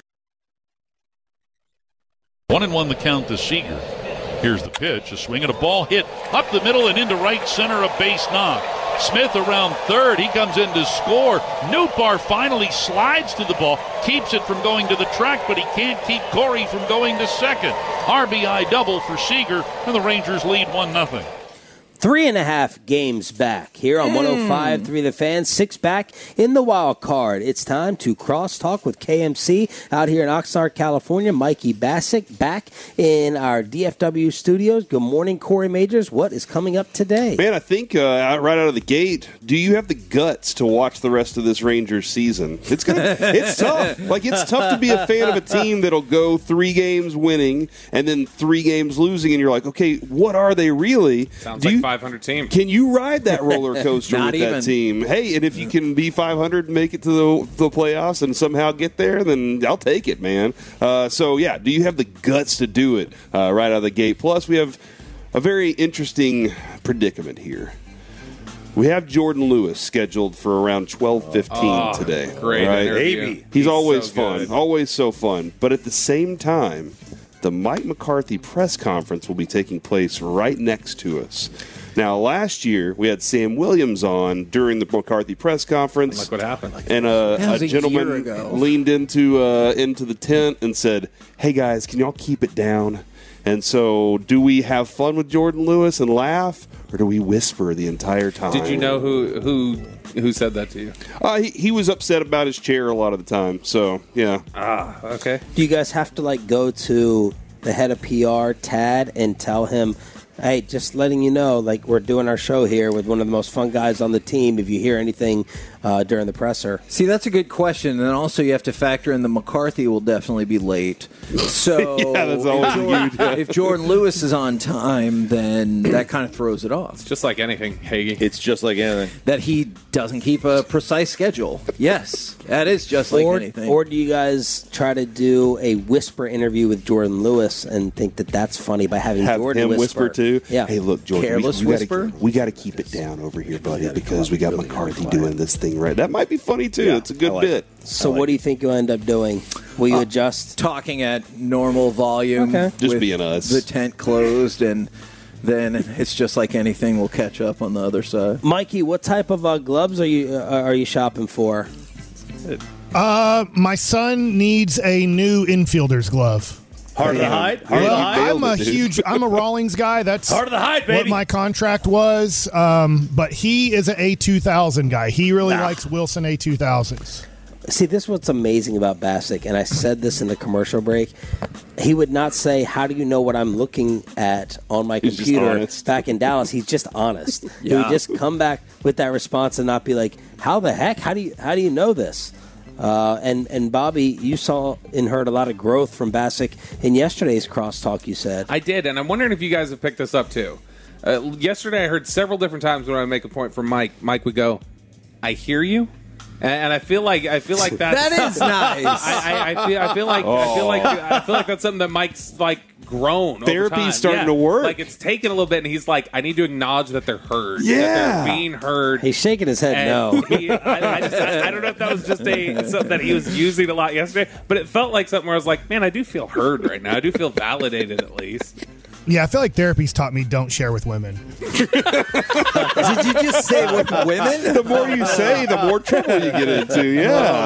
One and one the count to Seager. Here's the pitch, a swing and a ball hit up the middle and into right center, a base knock. Smith around third, he comes in to score. Nootbaar finally slides to the ball, keeps it from going to the track, but he can't keep Corey from going to second. R B I double for Seager, and the Rangers lead one nothing. Three and a half games back here on mm. one oh five point three The Fan. Six back in the wild card. It's time to crosstalk with K M C out here in Oxnard, California. Mikey Bassick back in our D F W studios. Good morning, Corey Majors. What is coming up today? Man, I think uh, right out of the gate, do you have the guts to watch the rest of this Rangers season? It's gonna, it's tough. Like, it's tough to be a fan of a team that'll go three games winning and then three games losing, and you're like, okay, what are they really? Sounds do like you, five hundred team. Can you ride that roller coaster with even. that team? Hey, and if you can be five hundred and make it to the, the playoffs and somehow get there, then I'll take it, man. Uh, so, yeah, do you have the guts to do it uh, right out of the gate? Plus, we have a very interesting predicament here. We have Jordan Lewis scheduled for around twelve fifteen oh, today. Great right? interview. He's, He's always so fun, good. always so fun. But at the same time, the Mike McCarthy press conference will be taking place right next to us. Now, last year, we had Sam Williams on during the McCarthy press conference. Look what happened. And uh, That was a a gentleman year ago. leaned into uh, into the tent and said, hey, guys, can y'all keep it down? And so do we have fun with Jordan Lewis and laugh, or do we whisper the entire time? Did you know who who who said that to you? Uh, he, he was upset about his chair a lot of the time. So, yeah. Ah, okay. Do you guys have to, like, go to the head of P R, Tad, and tell him, hey, just letting you know, like, we're doing our show here with one of the most fun guys on the team. If you hear anything uh, during the presser. See, that's a good question. And also you have to factor in the McCarthy will definitely be late. So yeah, that's always if, Jordan, huge. if Jordan Lewis is on time, then that kind of throws it off. It's just like anything, Hagee. It's just like anything. That he doesn't keep a precise schedule. Yes, that is just like or, anything. Or do you guys try to do a whisper interview with Jordan Lewis and think that that's funny by having Have Jordan him whisper? whisper too? Yeah. Hey, look, Jordan, Careless we, we whisper? Gotta, we got to keep it down over here, buddy, because we got McCarthy doing this thing right. That might be funny, too. Yeah, it's a good I like bit. So what do you think you'll end up doing? Will you Uh, adjust? Talking at normal volume. Okay. Just with being us. The tent closed, and then it's just like anything. We'll catch up on the other side. Mikey, what type of uh, gloves are you uh, are you shopping for? Uh, my son needs a new infielder's glove. Hard to hide? Hard well, to hide? I'm a huge, I'm a Rawlings guy. That's Hard to hide, baby. what my contract was. Um, but he is an A two thousand guy. He really likes Wilson A two thousands. See, this is what's amazing about Bassick, and I said this in the commercial break. He would not say, how do you know what I'm looking at on my He's just computer honest. back in Dallas? He's just honest. He Yeah. would just come back with that response and not be like, how the heck? How do you how do you know this? Uh, and, and Bobby, you saw and heard a lot of growth from Bassick in yesterday's crosstalk, you said. I did, and I'm wondering if you guys have picked this up too. Uh, yesterday, I heard several different times when I make a point from Mike. Mike would go, "I hear you," and, and I feel like I feel like that's, That is nice. I, I, I feel I feel like I feel like I feel like that's something that Mike's like grown. over Therapy's time. starting Yeah. to work. Like it's taken a little bit, and he's like, "I need to acknowledge that they're heard. Yeah. that they're being heard." He's shaking his head And no. he, I, I, just, I, I don't know if that was just a something that he was using a lot yesterday, but it felt like something where I was like, "Man, I do feel heard right now. I do feel validated at least." Yeah, I feel like therapy's taught me don't share with women. Did you just say with women? The more you say, the more trouble you get into. Yeah. Oh,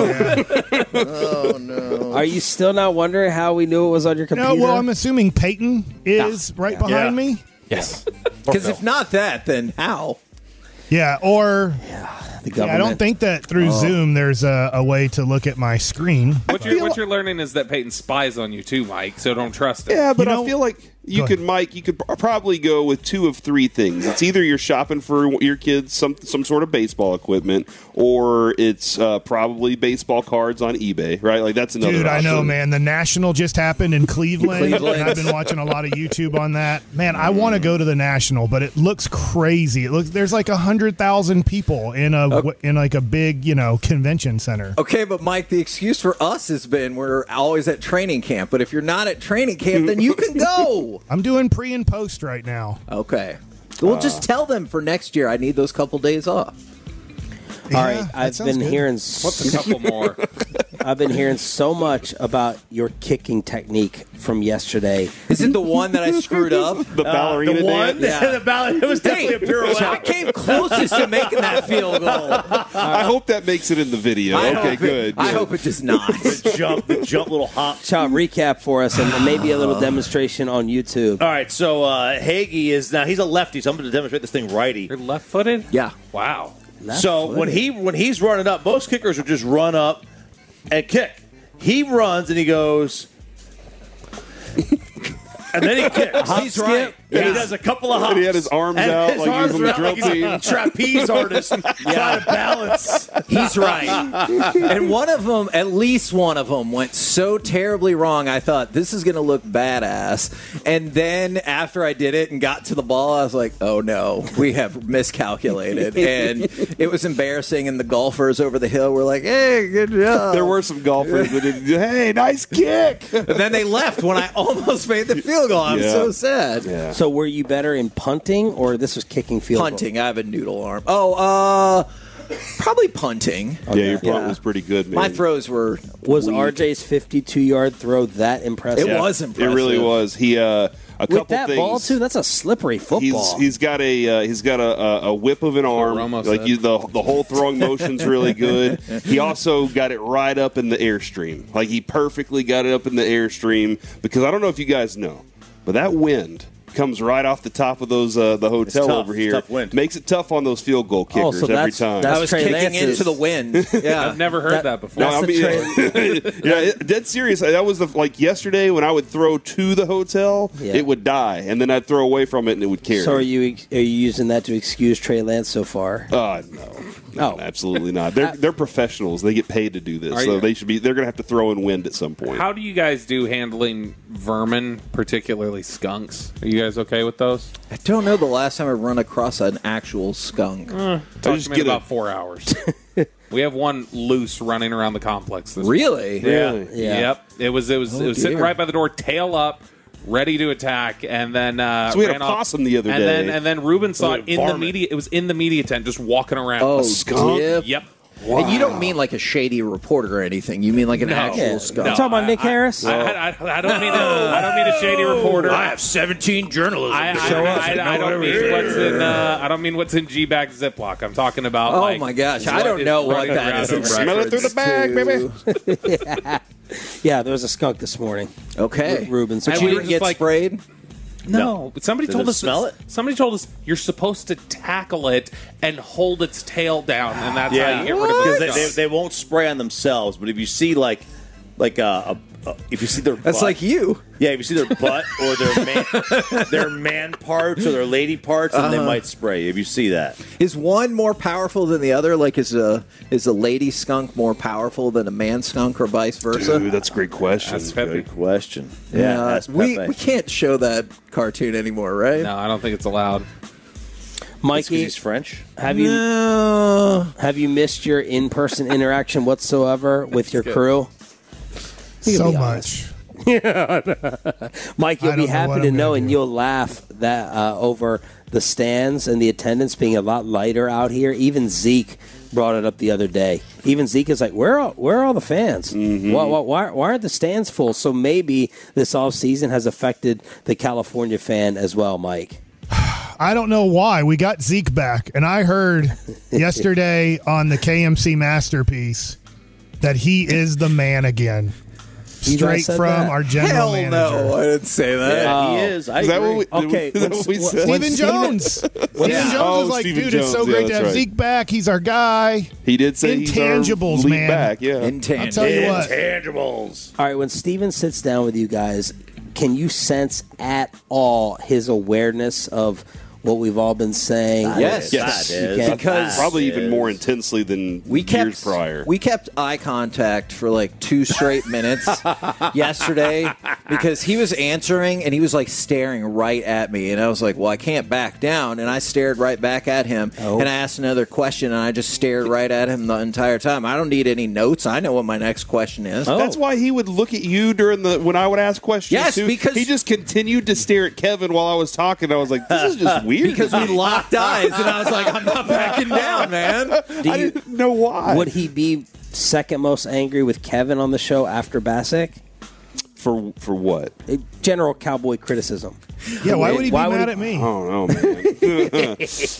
no. Oh, no. Are you still not wondering how we knew it was on your computer? No, well, I'm assuming Peyton is right behind Yeah. me. Yes, Because if not that, then how? Yeah, or the yeah, I government. don't think that through Oh. Zoom there's a, a way to look at my screen. What you're, what you're learning is that Peyton spies on you too, Mike. So don't trust him. Yeah, but You know- I feel like you Go could, ahead. Mike, you could pr- probably go with two of three things. It's either you're shopping for your kids some some sort of baseball equipment, or it's uh, probably baseball cards on eBay, right? Like that's another Dude, I know, option. man. The National just happened in Cleveland. Cleveland. And I've been watching a lot of YouTube on that. Man, I want to go to the National, but it looks crazy. It looks there's like a hundred thousand people in a in like a big, you know, convention center. Okay, but Mike, the excuse for us has been we're always at training camp. But if you're not at training camp, then you can go. No. I'm doing pre and post right now. Okay. Well, Uh, just tell them for next year I need those couple days off. All right, I've been good. hearing. What's a couple more? I've been hearing so much about your kicking technique from yesterday. Is it the one that I screwed up? The ballerina Uh, the one? dance? Yeah. the ballerina. It was definitely a pirouette. I came closest to making that field goal. I hope that makes it in the video. I okay, hope it- good. I good. hope it does not. the jump, the jump, little hop. Chop, recap for us, and maybe a little demonstration on YouTube. All right, so uh, Hagee is now he's a lefty, so I'm going to demonstrate this thing righty. You're left-footed? Yeah. Wow. So when he when he's running up, most kickers would just run up and kick. He runs and he goes, and then he kicks. Hop, He's skip, right. And he yeah. does a couple of hops. And he had his arms And out his like he was arms on the are out drill like he's a team. trapeze artist trying to balance. He's right. And one of them, at least one of them, went so terribly wrong, I thought, this is going to look badass. And then after I did it and got to the ball, I was like, oh no, we have miscalculated. And it was embarrassing, and the golfers over the hill were like, hey, good job. There were some golfers that did, hey, nice kick. And then they left when I almost made the field goal. I'm Yeah. so sad. Yeah. So were you better in punting, or this was kicking field goal? Punting. I have a noodle arm. Oh, uh, probably punting. Yeah, your punt Yeah. was pretty good, man. My throws were Was weak. R J's fifty-two-yard throw that impressive? It was impressive. It really was. He uh, a With couple that things. ball too, that's a slippery He's, football. he's got a uh, he's got a, a, a whip of an arm. Romo Like said. you, the the whole throwing motion's really good. He also got it right up in the airstream. Like he perfectly got it up in the airstream because I don't know if you guys know, but that wind comes right off the top of those uh, the hotel tough. over It's here. tough wind. Makes it tough on those field goal Oh, kickers so every that's- time. that's I was Trey kicking Lance's- into the wind. Yeah. I've never heard That- that, before. No, I That's mean, the yeah, it, dead serious. That was the like yesterday when I would throw to the hotel, Yeah. it would die, and then I'd throw away from it, and it would carry. So are you are you using that to excuse Trey Lance so far? Uh, no, no, Oh. absolutely not. They're they're professionals. They get paid to do this, Are so you- they should be. They're going to have to throw in wind at some point. How do you guys do handling vermin, particularly skunks? Are you guys okay with those? I don't know the last time I run across an actual skunk. Talk just to me in get a- about four hours. We have one loose running around the complex. This Really? Yeah. Really? Yeah. Yep. It was it was Oh, it was sitting dear. right by the door, tail up, ready to attack, and then uh, So we had ran a off. possum the other and day. Then, and then Ruben saw Was it it in the varmint? media. It was in the media tent, just walking around. Oh, skunk? dip. Yep. And you don't mean like a shady reporter or anything. You mean like an No. actual Yeah. skunk. You talking about Nick I- Harris? I, I, I, I don't mean a, I don't mean a shady reporter. I have seventeen journalism I, I, to show us. I, and I, I know don't mean everything. what's in. Uh, I don't mean what's in G-bag Ziploc. I'm talking about. Oh like, my gosh, I what don't is know what running that around is. over in Smell it through the bag, reference baby. to. Yeah, there was a skunk this morning. Okay. Ru- Ruben. So And she we were didn't just get like- sprayed? No, but somebody Does told it us. smell it? Somebody told us you're supposed to tackle it and hold its tail down, and that's Yeah, how you get rid of because it. they, they, they won't spray on themselves. But if you see like like a, a, a if you see their That's butt, like you. yeah, if you see their butt or their man, their man parts or their lady parts, then they Uh-huh. might spray. If you see that, Is one more powerful than the other? Like, is a is a lady skunk more powerful than a man skunk, or vice versa? Dude, that's a great question. That's Pepe. good question. Yeah, that's we Pepe. we can't show that cartoon anymore, right? No, I don't think it's allowed. It's 'cause Mikey, he's French. have you No. have you missed your in-person interaction whatsoever with your good. crew? You can So be honest. much. Mike, you'll I be don't know happy what to I'm know, gonna and do. you'll laugh that uh, over the stands and the attendance being a lot lighter out here. Even Zeke brought it up the other day. Even Zeke is like, "Where are where are all the fans? Mm-hmm. Why, why, why, why aren't the stands full?" So maybe this off season has affected the California fan as well, Mike. I don't know why. We got Zeke back, and I heard yesterday on the K M C Masterpiece that he is the man again. You guys Straight said from that? our general Hell manager. no, I didn't say that. Yeah, he Oh. is. I Is that agree. what we, Okay, is that when- what we when- said? when- Stephen Jones. Stephen Jones Oh, was like, Stephen dude, it's so Jones. Yeah, great to that's have right. Zeke back. He's our guy. He did say he's our Intangibles, lead man. back. Yeah, Intangible. I'll tell you what. Intangibles. All right, when Steven sits down with you guys, can you sense at all his awareness of what we've all been saying? Yes. Yes. You That can- is. Because- probably That even is. more intensely than We kept years prior. we kept eye contact for like two straight minutes yesterday, because he was answering and he was like staring right at me, and I was like, well, I can't back down, and I stared right back at him, Oh. and I asked another question, and I just stared right at him the entire time. I don't need any notes. I know what my next question is. That's why he would look at you during the when I would ask questions. Yes, too. because- he just continued to stare at Kevin while I was talking. I was like, this is just weird. Because we locked eyes, and I was like, I'm not backing down, man. Do I you, didn't know why. would he be second most angry with Kevin on the show after Bassick? For for what? General Cowboy criticism. Yeah, why would he be Why would mad he- at me? I don't know, man.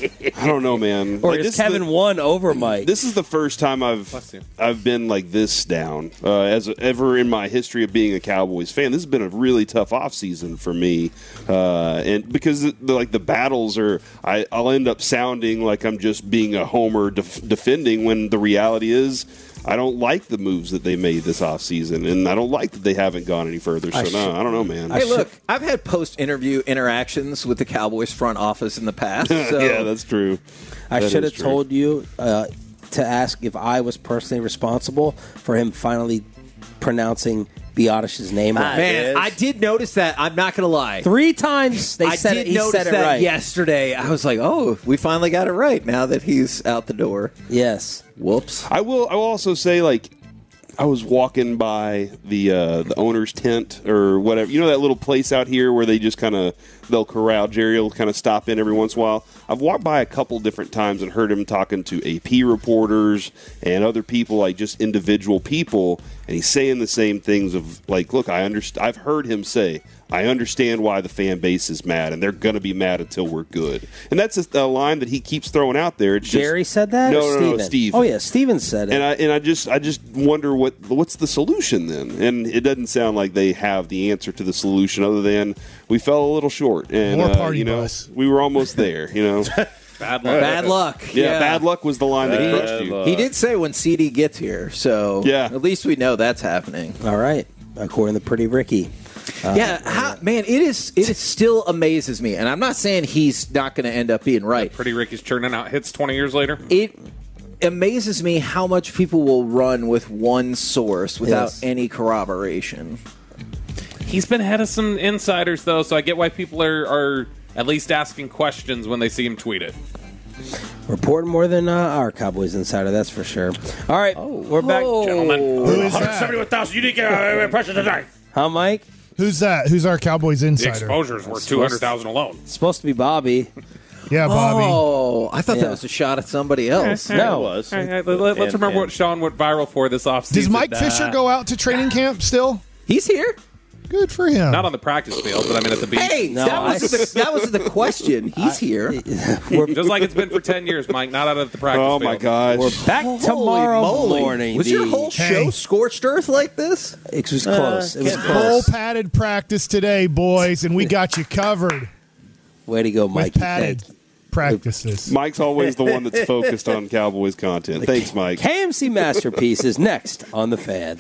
I don't know, man. Or Like, is this Kevin the- won over Mike? This is the first time I've I've been like this down uh, as ever in my history of being a Cowboys fan. This has been a really tough offseason for me, uh, and because the, like the battles are, I, I'll end up sounding like I'm just being a homer def- defending when the reality is. I don't like the moves that they made this offseason, and I don't like that they haven't gone any further. So, I no, should- I don't know, man. Hey, look, I've had post-interview interactions with the Cowboys front office in the past. So. yeah, that's true. I That should is have true. told you uh, to ask if I was personally responsible for him finally pronouncing Biadish's name right. Man, I did notice that. I'm not going to lie. Three times they I said did it. He notice said it that right. yesterday. I was like, oh, we finally got it right now that he's out the door. Yes. Whoops. I will. I will also say, like, I was walking by the uh, the owner's tent or whatever. You know that little place out here where they just kind of they'll corral. Jerry will kind of stop in every once in a while. I've walked by a couple different times and heard him talking to A P reporters and other people, like just individual people, and he's saying the same things of like, look, I understand. I've heard him say, I understand why the fan base is mad, and they're going to be mad until we're good. And that's a, a line that he keeps throwing out there. It's Jerry just, said that? No, or no, Steven? no, Steve. Oh, yeah, Steven said it. And I and I just I just wonder what what's the solution then? And it doesn't sound like they have the answer to the solution other than we fell a little short. And More uh, party you know, bus. we were almost there. You know, Bad luck. Bad luck. yeah, Yeah. bad luck was the line that He- crushed you. He did say when C D gets here, so Yeah. at least we know that's happening. All right, according to Pretty Ricky. Uh, yeah, how, man, it is. It is still amazes me, and I'm not saying he's not going to end up being right. Pretty Ricky's churning out hits twenty years later. It amazes me how much people will run with one source without Yes. any corroboration. He's been ahead of some insiders, though, so I get why people are, are at least asking questions when they see him tweet it. Reporting more than uh, our Cowboys insider, that's for sure. All right, we're back. Gentlemen. Who is that? seventy-one thousand unique uh, impressions a day. Huh, Mike? Who's that? Who's our Cowboys The insider? exposure's worth two hundred thousand alone. It's supposed to be Bobby. Yeah, Bobby. Oh, I thought Yeah. that was a shot at somebody else. No. It was. All right, all right, let, us And- remember and- what Sean went viral for this offseason. Does Mike Uh, Fisher go out to training camp still? He's here. Good for him. Not on the practice field, but I mean at the beach. Hey, No, that was I- the, that was the question. He's here. Just like it's been for ten years, Mike, not out of the practice Oh field. my gosh! We're back Holy tomorrow moly. morning. Was your D. whole Hey. show scorched earth like this? It was close. it was Full close. padded practice today, boys, and we got you covered Way to go, with Mike. padded practices. Mike's always the one that's focused on Cowboys content. Thanks, Mike. K M C Masterpiece is next on The Fan.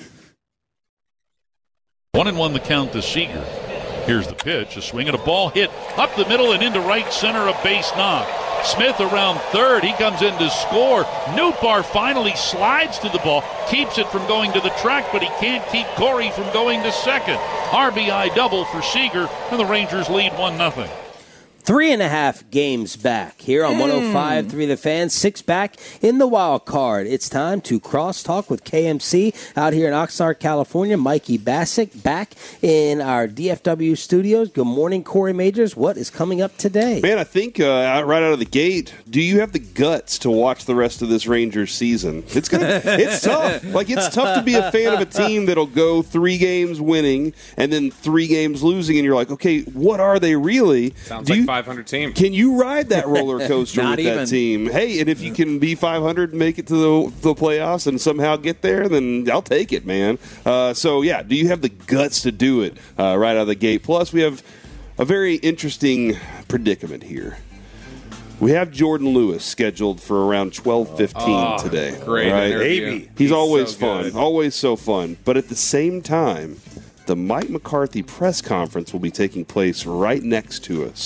One and one the count to Seager. Here's the pitch. A swing and a ball hit up the middle and into right center, a base knock. Smith around third. He comes in to score. Newbar finally slides to the ball, keeps it from going to the track, but he can't keep Corey from going to second. R B I double for Seager, and the Rangers lead one nothing. Three and a half games back here on one oh five point three The Fan. Six back in the wild card. It's time to crosstalk with K M C out here in Oxnard, California. Mikey Bassick back in our D F W studios. Good morning, Corey Majors. What is coming up today? Man, I think uh, out- right out of the gate, do you have the guts to watch the rest of this Rangers season? It's gonna, it's tough. Like it's tough to be a fan of a team that'll go three games winning and then three games losing, and you're like, okay, what are they really? Sounds Do like you, five hundred team. Can you ride that roller coaster Not with even. that team? Hey, and if you can be five hundred and make it to the, the playoffs and somehow get there, then I'll take it, man. Uh, so, yeah, do you have the guts to do it uh, right out of the gate? Plus, we have a very interesting predicament here. We have Jordan Lewis scheduled for around twelve fifteen Oh, today. great all right? interview. Baby. He's, He's always so fun, good. always so fun. But at the same time, the Mike McCarthy press conference will be taking place right next to us.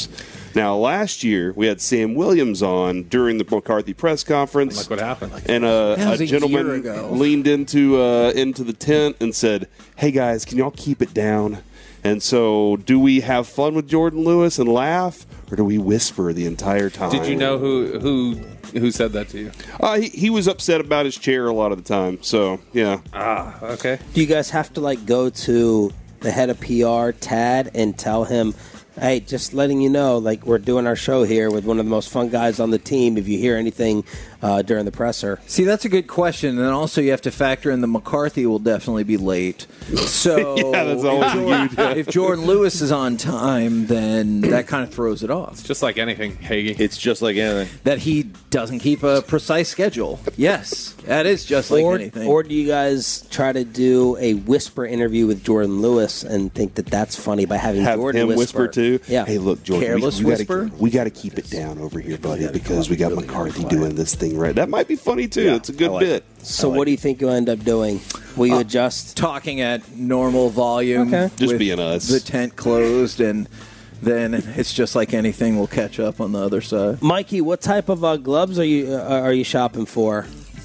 Now, last year, we had Sam Williams on during the McCarthy press conference. Like what happened. And uh, That was a a year gentleman ago. leaned into uh, into the tent and said, hey, guys, can y'all keep it down? And so, do we have fun with Jordan Lewis and laugh, or do we whisper the entire time? Did you know who who who said that to you? Uh, he, he was upset about his chair a lot of the time. So, yeah. Ah, okay. Do you guys have to like go to the head of P R, Tad, and tell him, hey, just letting you know, like we're doing our show here with one of the most fun guys on the team. If you hear anything uh, during the presser, See, that's a good question, and also you have to factor in the McCarthy will definitely be late. So Yeah, that's always if, Jordan, huge. if Jordan Lewis is on time, then that kind of throws it off. Just like anything, Hagee. It's just like anything. That he doesn't keep a precise schedule. Yes, that is just like or, anything. or do you guys try to do a whisper interview with Jordan Lewis and think that that's funny by having Have Jordan him whisper? whisper, too? Yeah. Hey, look, Jordan, Careless we, we whisper? Gotta, we got to keep it down over here, buddy, because we got McCarthy doing this thing right. That might be funny, too. Yeah, it's a good I like bit. So what do you think you'll end up doing? Will you Uh, adjust? Talking at normal volume, Okay. Just with being us. the tent closed, and then it's just like anything. We'll catch up on the other side. Mikey, what type of uh, gloves are you uh, are you shopping for?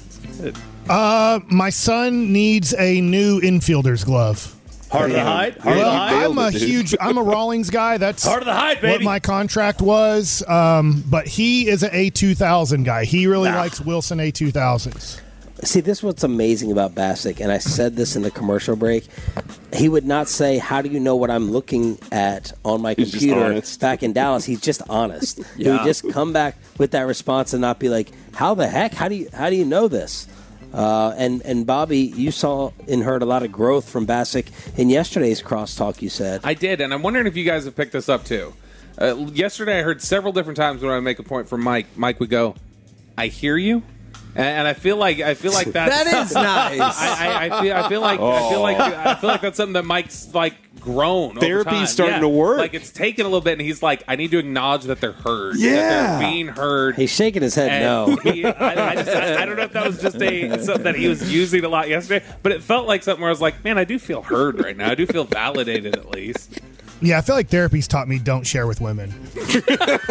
Uh, my son needs a new infielder's glove. Hard to hide. Hard Well, to hide. I'm a dude. huge, I'm a Rawlings guy. That's Hard to hide, what baby. my contract was. Um, but he is an A two thousand guy. He really Nah. likes Wilson A two thousands. See, this is what's amazing about Bassick, and I said this in the commercial break. He would not say, how do you know what I'm looking at on my He's just computer honest. back in Dallas? He's just honest. He Yeah. would just come back with that response and not be like, how the heck? How do you how do you know this? Uh, and, and Bobby, you saw and heard a lot of growth from Bassick in yesterday's crosstalk, you said. I did, and I'm wondering if you guys have picked this up too. Uh, yesterday, I heard several different times when I make a point from Mike. Mike would go, "I hear you," and, and I feel like I feel like that's, That is nice. I, I, I, feel, I feel like I feel like I feel like that's something that Mike's like grown. over Therapy's time. starting Yeah. to work. Like it's taken a little bit, and he's like, "I need to acknowledge that they're heard. Yeah. that they're being heard." He's shaking his head And no. he- I, I, just, I, I don't know if that was just a something that he was using a lot yesterday, but it felt like something where I was like, "Man, I do feel heard right now. I do feel validated at least." Yeah, I feel like therapy's taught me don't share with women. Did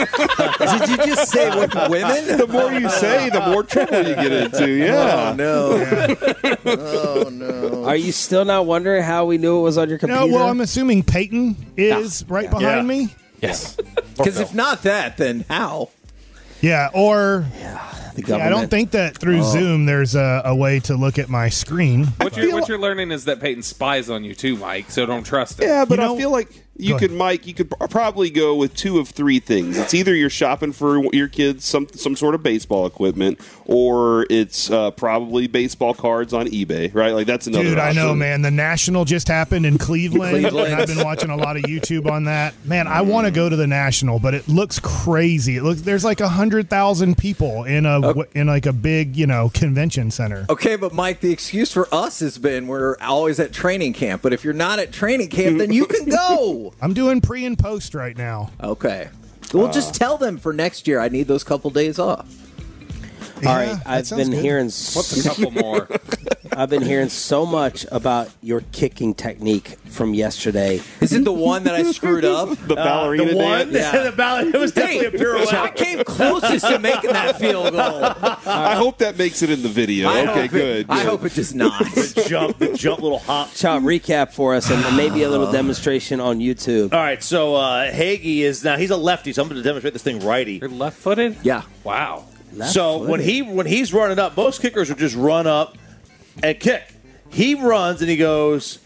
you just say with women? The more you say, the more trouble you get into. Yeah. Oh no! Oh no! Are you still not wondering how we knew it was on your computer? No, well, I'm assuming Peyton is right behind Yeah. me. Yes, Because if not that, then how? Yeah, or the yeah, I government. don't think that through Oh. Zoom there's a, a way to look at my screen. what you're what you're learning is that Peyton spies on you too, Mike. So don't trust him. Yeah, but You know- I feel like you Go could, ahead. Mike. You could pr- probably go with two of three things. It's either you're shopping for your kids some some sort of baseball equipment, or it's uh, probably baseball cards on eBay, right? Like that's another. Dude, I know, option. man. The National just happened in Cleveland, Cleveland. and I've been watching a lot of YouTube on that. Man, I want to go to the National, but it looks crazy. It looks there's like a hundred thousand people in a w in like a big you know convention center. Okay, but Mike, the excuse for us has been we're always at training camp. But if you're not at training camp, then you can go. I'm doing pre and post right now. Okay. We'll just tell them for next year I need those couple days off. Yeah, All right, that I've sounds been good. hearing What's a couple more? I've been hearing so much about your kicking technique from yesterday. Is it the one that I screwed up? the ballerina the one, dance. the ballerina. It was definitely a pirouette. I came closest to making that field goal. I hope that makes it in the video. I okay, hope it- good. I good. hope it does not. The jump, the jump, little hop. Chop, recap for us and maybe a little demonstration on YouTube. All right, so uh, Hagee is now he's a lefty, so I'm going to demonstrate this thing righty. You're left-footed. Yeah. Wow. So when he when he's running up, most kickers would just run up and kick. He runs and he goes,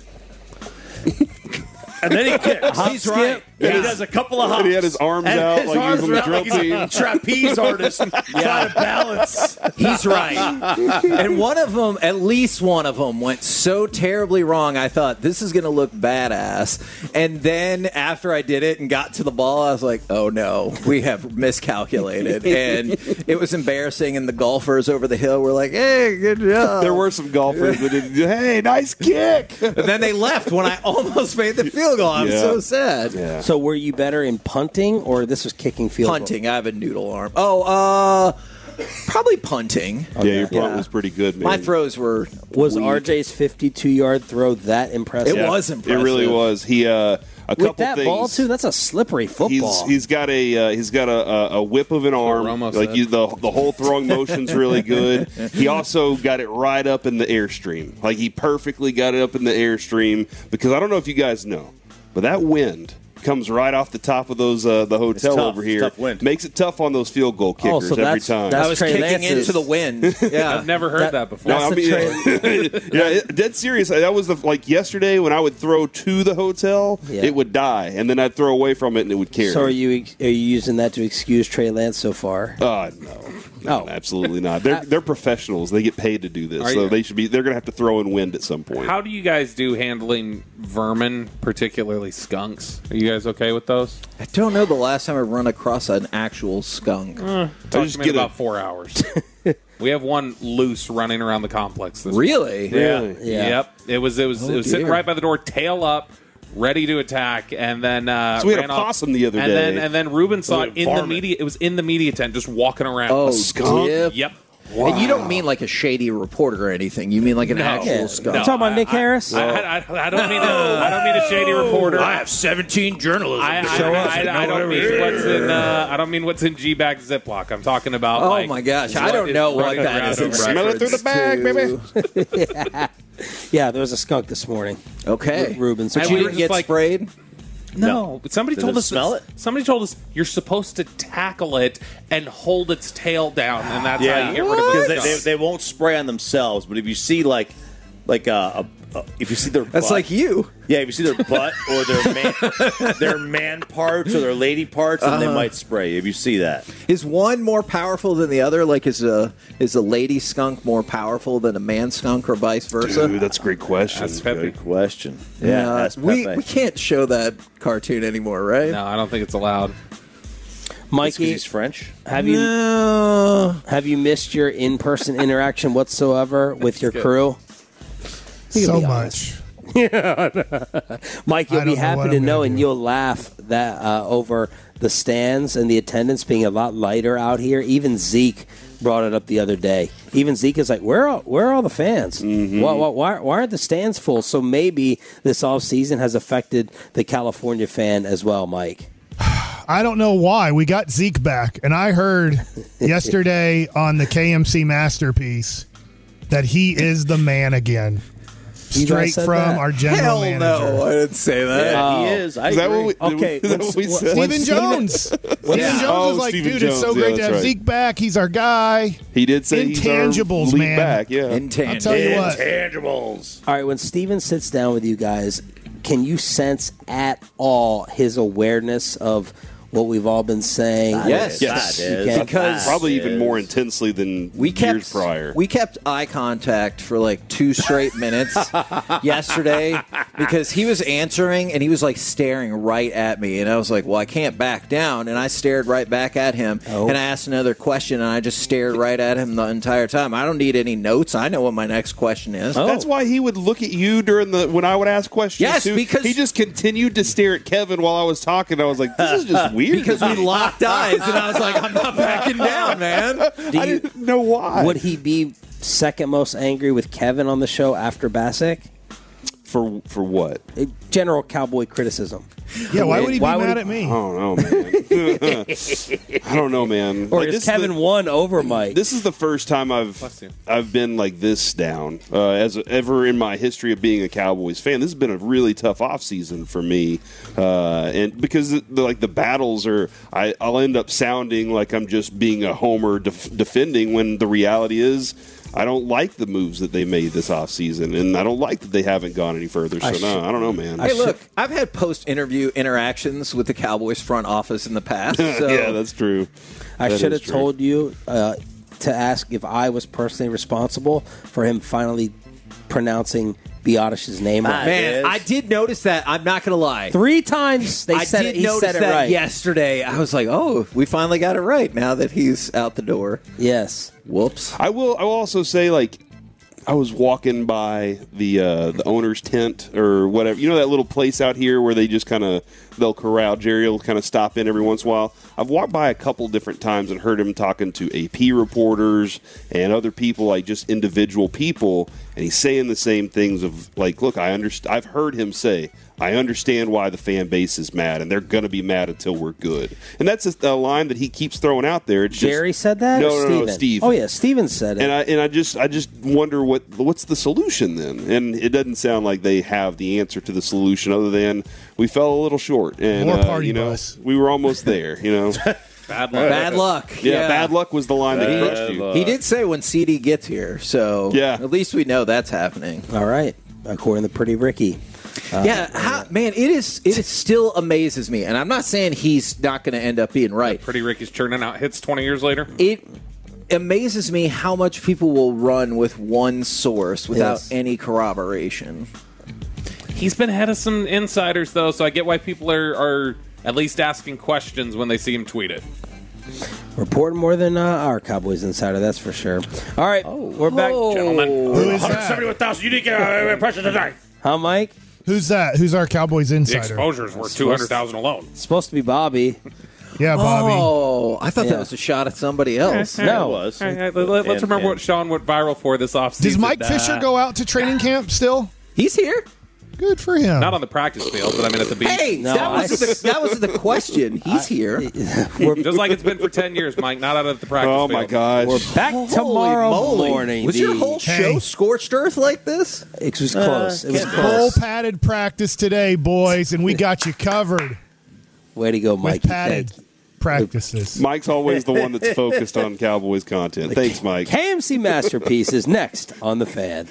and then he kicks. Hop, He's skip. right. And he Yeah. does a couple of hops. And he had his arms And out his like he was arms on the are out drill like he's team. a trapeze artist trying to balance. He's right. And one of them, at least one of them, went so terribly wrong, I thought, this is going to look badass. And then after I did it and got to the ball, I was like, oh no, we have miscalculated. And it was embarrassing, and the golfers over the hill were like, hey, good job. There were some golfers that did, hey, nice kick. And then they left when I almost made the field goal. I was Yeah. so sad. Yeah. So were you better in punting or this was kicking field goal? Punting. I have a noodle arm. Oh, uh, Probably punting. Yeah, your punt Yeah. was pretty good, man. My throws were Was weak. R J's fifty-two-yard throw that impressive? It was impressive. It really was. He uh, a With couple that things. ball too, that's a slippery football. He's, he's got a uh, he's got a, a, a whip of an arm. Romo Like said. you, the the whole throwing motion's really good. He also got it right up in the airstream. Like he perfectly got it up in the airstream because I don't know if you guys know, but that wind comes right off the top of those uh, the hotel tough. over here. Tough wind. Makes it tough on those field goal Oh, kickers so every that's- time. that's I was Trey kicking Lance's- into the wind. Yeah. I've never heard that, That- before. No, I That's mean, the yeah, it- dead serious. That was the like yesterday when I would throw to the hotel, Yeah. it would die, and then I'd throw away from it, and it would carry. So are you are you using that to excuse Trey Lance so far? Uh, no, no, Oh. absolutely not. They're they're professionals. They get paid to do this, Are so you? they should be. They're going to have to throw in wind at some point. How do you guys do handling vermin, particularly skunks? Are you guys okay with those? I don't know the last time I run across an actual skunk. Talk just to me get in about a- four hours. We have one loose running around the complex. This Really? Really? Yeah. Yep. It was it was Oh, it was sitting dear. right by the door, tail up, ready to attack, and then uh, So we had a ran off. possum the other and day. Then, and then Ruben saw Was it it in the varmint? media. It was in the media tent, just walking around. Oh, skunk? dip. Yep. And you don't mean like a shady reporter or anything. You mean like an No. actual Yeah. skunk. You talking about Nick I- Harris? I, I, I, I don't mean a, I don't mean a shady reporter. I have seventeen journalism. I, I, show us. I, I, I don't mean what's in. Uh, I don't mean what's in G-bag Ziploc. I'm talking about. Oh like, my gosh, I what don't is know what running that around is. in over- Smell it through the bag, reference baby. Yeah, there was a skunk this morning. to- Okay. Ru- Ruben. So But And you we were didn't just get like- sprayed? No, but somebody Did told it us. smell it? Somebody told us you're supposed to tackle it and hold its tail down, and that's how Yeah, you get rid of because it. they, they, they won't spray on themselves. But if you see like like uh, a, a if you see their That's butt, like you. yeah, if you see their butt or their man, their man parts or their lady parts, then they Uh-huh. might spray. If you see that, Is one more powerful than the other? Like, is a is a lady skunk more powerful than a man skunk, or vice versa? Dude, that's a great question. That's Pepe. good question. Yeah, Yeah, that's we Pepe. we can't show that cartoon anymore, right? No, I don't think it's allowed. It's 'cause Mikey, he's French. have you No. have you missed your in-person interaction whatsoever with your good. crew? You can So be much. Mike, you'll I be don't know happy what to I'm know, gonna and do. you'll laugh that uh, over the stands and the attendance being a lot lighter out here. Even Zeke brought it up the other day. Even Zeke is like, "Where are where are all the fans? Mm-hmm. Why, why, why, why aren't the stands full?" So maybe this off season has affected the California fan as well, Mike. I don't know why. We got Zeke back, and I heard yesterday on the K M C Masterpiece that he is the man again. You guys Straight said from that? our general Hell manager. no, I didn't say that. Yeah, Oh. he is. I Is that agree. what we, Okay, is that when- what we when- said? when Stephen Steven- Jones. Stephen Yeah. Jones Oh, was like, Stephen dude, it's so Jones. Yeah, great to that's have right. Zeke back. He's our guy. He did say he's our Intangibles, lead man. back. Yeah, I'll Intangible. tell you what. Intangibles. All right, when Steven sits down with you guys, can you sense at all his awareness of what we've all been saying? Yes. Yes. You That is. can't- Because- probably That even is. more intensely than We years kept prior. we kept eye contact for like two straight minutes yesterday because he was answering and he was like staring right at me, and I was like, "Well, I can't back down," and I stared right back at him, Oh. and I asked another question, and I just stared right at him the entire time. I don't need any notes. I know what my next question is. That's why he would look at you during the when I would ask questions. Yes, too. because- he just continued to stare at Kevin while I was talking. I was like, "This is just weird." Because we locked eyes, and I was like, "I'm not backing down, man." Do I you- didn't know why. Would he be second most angry with Kevin on the show after Bassick? for for what? Uh, General cowboy criticism. Yeah, why would he be Why would mad he- at me? I don't know, man. I don't know, man. Or Like, is this Kevin the- won over Mike? This is the first time Bless I've you. I've been like this down uh, as ever in my history of being a Cowboys fan. This has been a really tough offseason for me, uh, and because the, the, like the battles are, I, I'll end up sounding like I'm just being a homer def- defending when the reality is. I don't like the moves that they made this offseason, and I don't like that they haven't gone any further. So, I no, should- I don't know, man. Hey, look, I've had post-interview interactions with the Cowboys front office in the past. So. yeah, that's true. I That should is have true. told you uh, to ask if I was personally responsible for him finally pronouncing Biadish's name right. Man, I did notice that. I'm not going to lie. Three times they I said did it. He notice said it that right. yesterday. I was like, oh, we finally got it right now that he's out the door. Yes. Whoops. I will. I will also say, like, I was walking by the uh, the owner's tent or whatever. You know that little place out here where they just kind of they'll corral. Jerry will kind of stop in every once in a while. I've walked by a couple different times and heard him talking to A P reporters and other people, like just individual people, and he's saying the same things of like, look, I understand. I've heard him say, I understand why the fan base is mad, and they're going to be mad until we're good. And that's a, a line that he keeps throwing out there. It's Jerry just, said that? No, or no, Steven? no, Steve. Oh, yeah, Steven said it. And I and I just I just wonder what what's the solution then? And it doesn't sound like they have the answer to the solution other than we fell a little short. And More uh, party you know, bus. we were almost there. You know, Bad luck. Bad luck. yeah, bad luck was the line that Bad crushed you. luck. He did say when C D gets here, so Yeah. at least we know that's happening. All right, according to Pretty Ricky. Uh, yeah, how, man, it is. It is still amazes me, and I'm not saying he's not going to end up being right. Pretty Ricky's churning out hits twenty years later. It amazes me how much people will run with one source without Yes. any corroboration. He's been ahead of some insiders, though, so I get why people are, are at least asking questions when they see him tweet it. Reporting more than uh, our Cowboys insider, that's for sure. All right, we're back. Gentlemen. Who is one hundred that? seventy-one thousand unique uh, impressions a day. Huh, Mike? Who's that? Who's our Cowboys The insider? exposure's worth two hundred thousand alone. It's supposed to be Bobby. Yeah, Bobby. Oh, I thought Yeah. that was a shot at somebody else. No. It was. All right, let, us And- remember and- what Sean went viral for this offseason. Does Mike Fisher go out to training camp still? He's here. Good for him. Not on the practice field, but I mean at the beach. Hey, No, that was I- the, that was the question. He's here. Just like it's been for ten years, Mike. Not out at the practice Oh field. my gosh! We're back Holy tomorrow moly. morning. Was your The- whole show Hey. scorched earth like this? It was close. it was Full close. padded practice today, boys, and we got you covered Way to go, with Mike. padded practices. Mike's always the one that's focused on Cowboys content. Thanks, Mike. K M C Masterpiece is next on The Fan.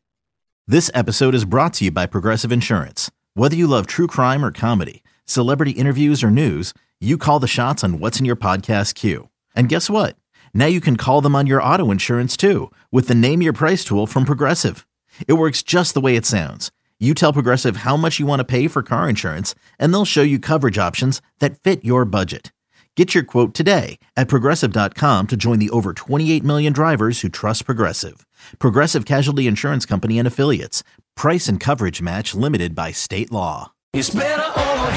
This episode is brought to you by Progressive Insurance. Whether you love true crime or comedy, celebrity interviews or news, you call the shots on what's in your podcast queue. And guess what? Now you can call them on your auto insurance too with the Name Your Price tool from Progressive. It works just the way it sounds. You tell Progressive how much you want to pay for car insurance, and they'll show you coverage options that fit your budget. Get your quote today at Progressive dot com to join the over twenty-eight million drivers who trust Progressive. Progressive Casualty Insurance Company and Affiliates. Price and coverage match limited by state law. It's better over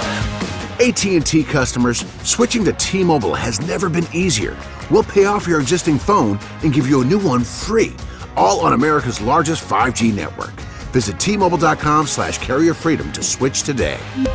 here. A T and T customers, switching to T-Mobile has never been easier. We'll pay off your existing phone and give you a new one free, all on America's largest five G network. Visit T Mobile dot com slash carrier freedom to switch today.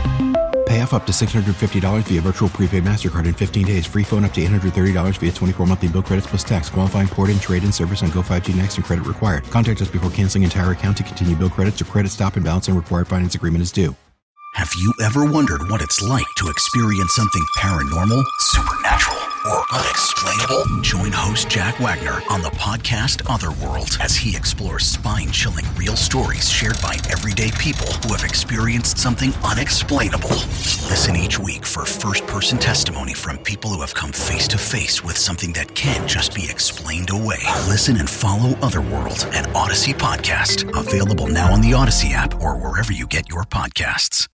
Pay off up to six hundred fifty dollars via virtual prepaid MasterCard in fifteen days. Free phone up to eight hundred thirty dollars via twenty-four monthly bill credits plus tax. Qualifying port-in, trade-in service on Go five G Next and credit required. Contact us before canceling entire account to continue bill credits or credit stop and balance and required finance agreement is due. Have you ever wondered what it's like to experience something paranormal, supernatural, or unexplainable? Join host Jack Wagner on the podcast Otherworld as he explores spine-chilling real stories shared by everyday people who have experienced something unexplainable. Listen each week for first-person testimony from people who have come face-to-face with something that can't just be explained away. Listen and follow Otherworld, an Odyssey podcast, available now on the Odyssey app or wherever you get your podcasts.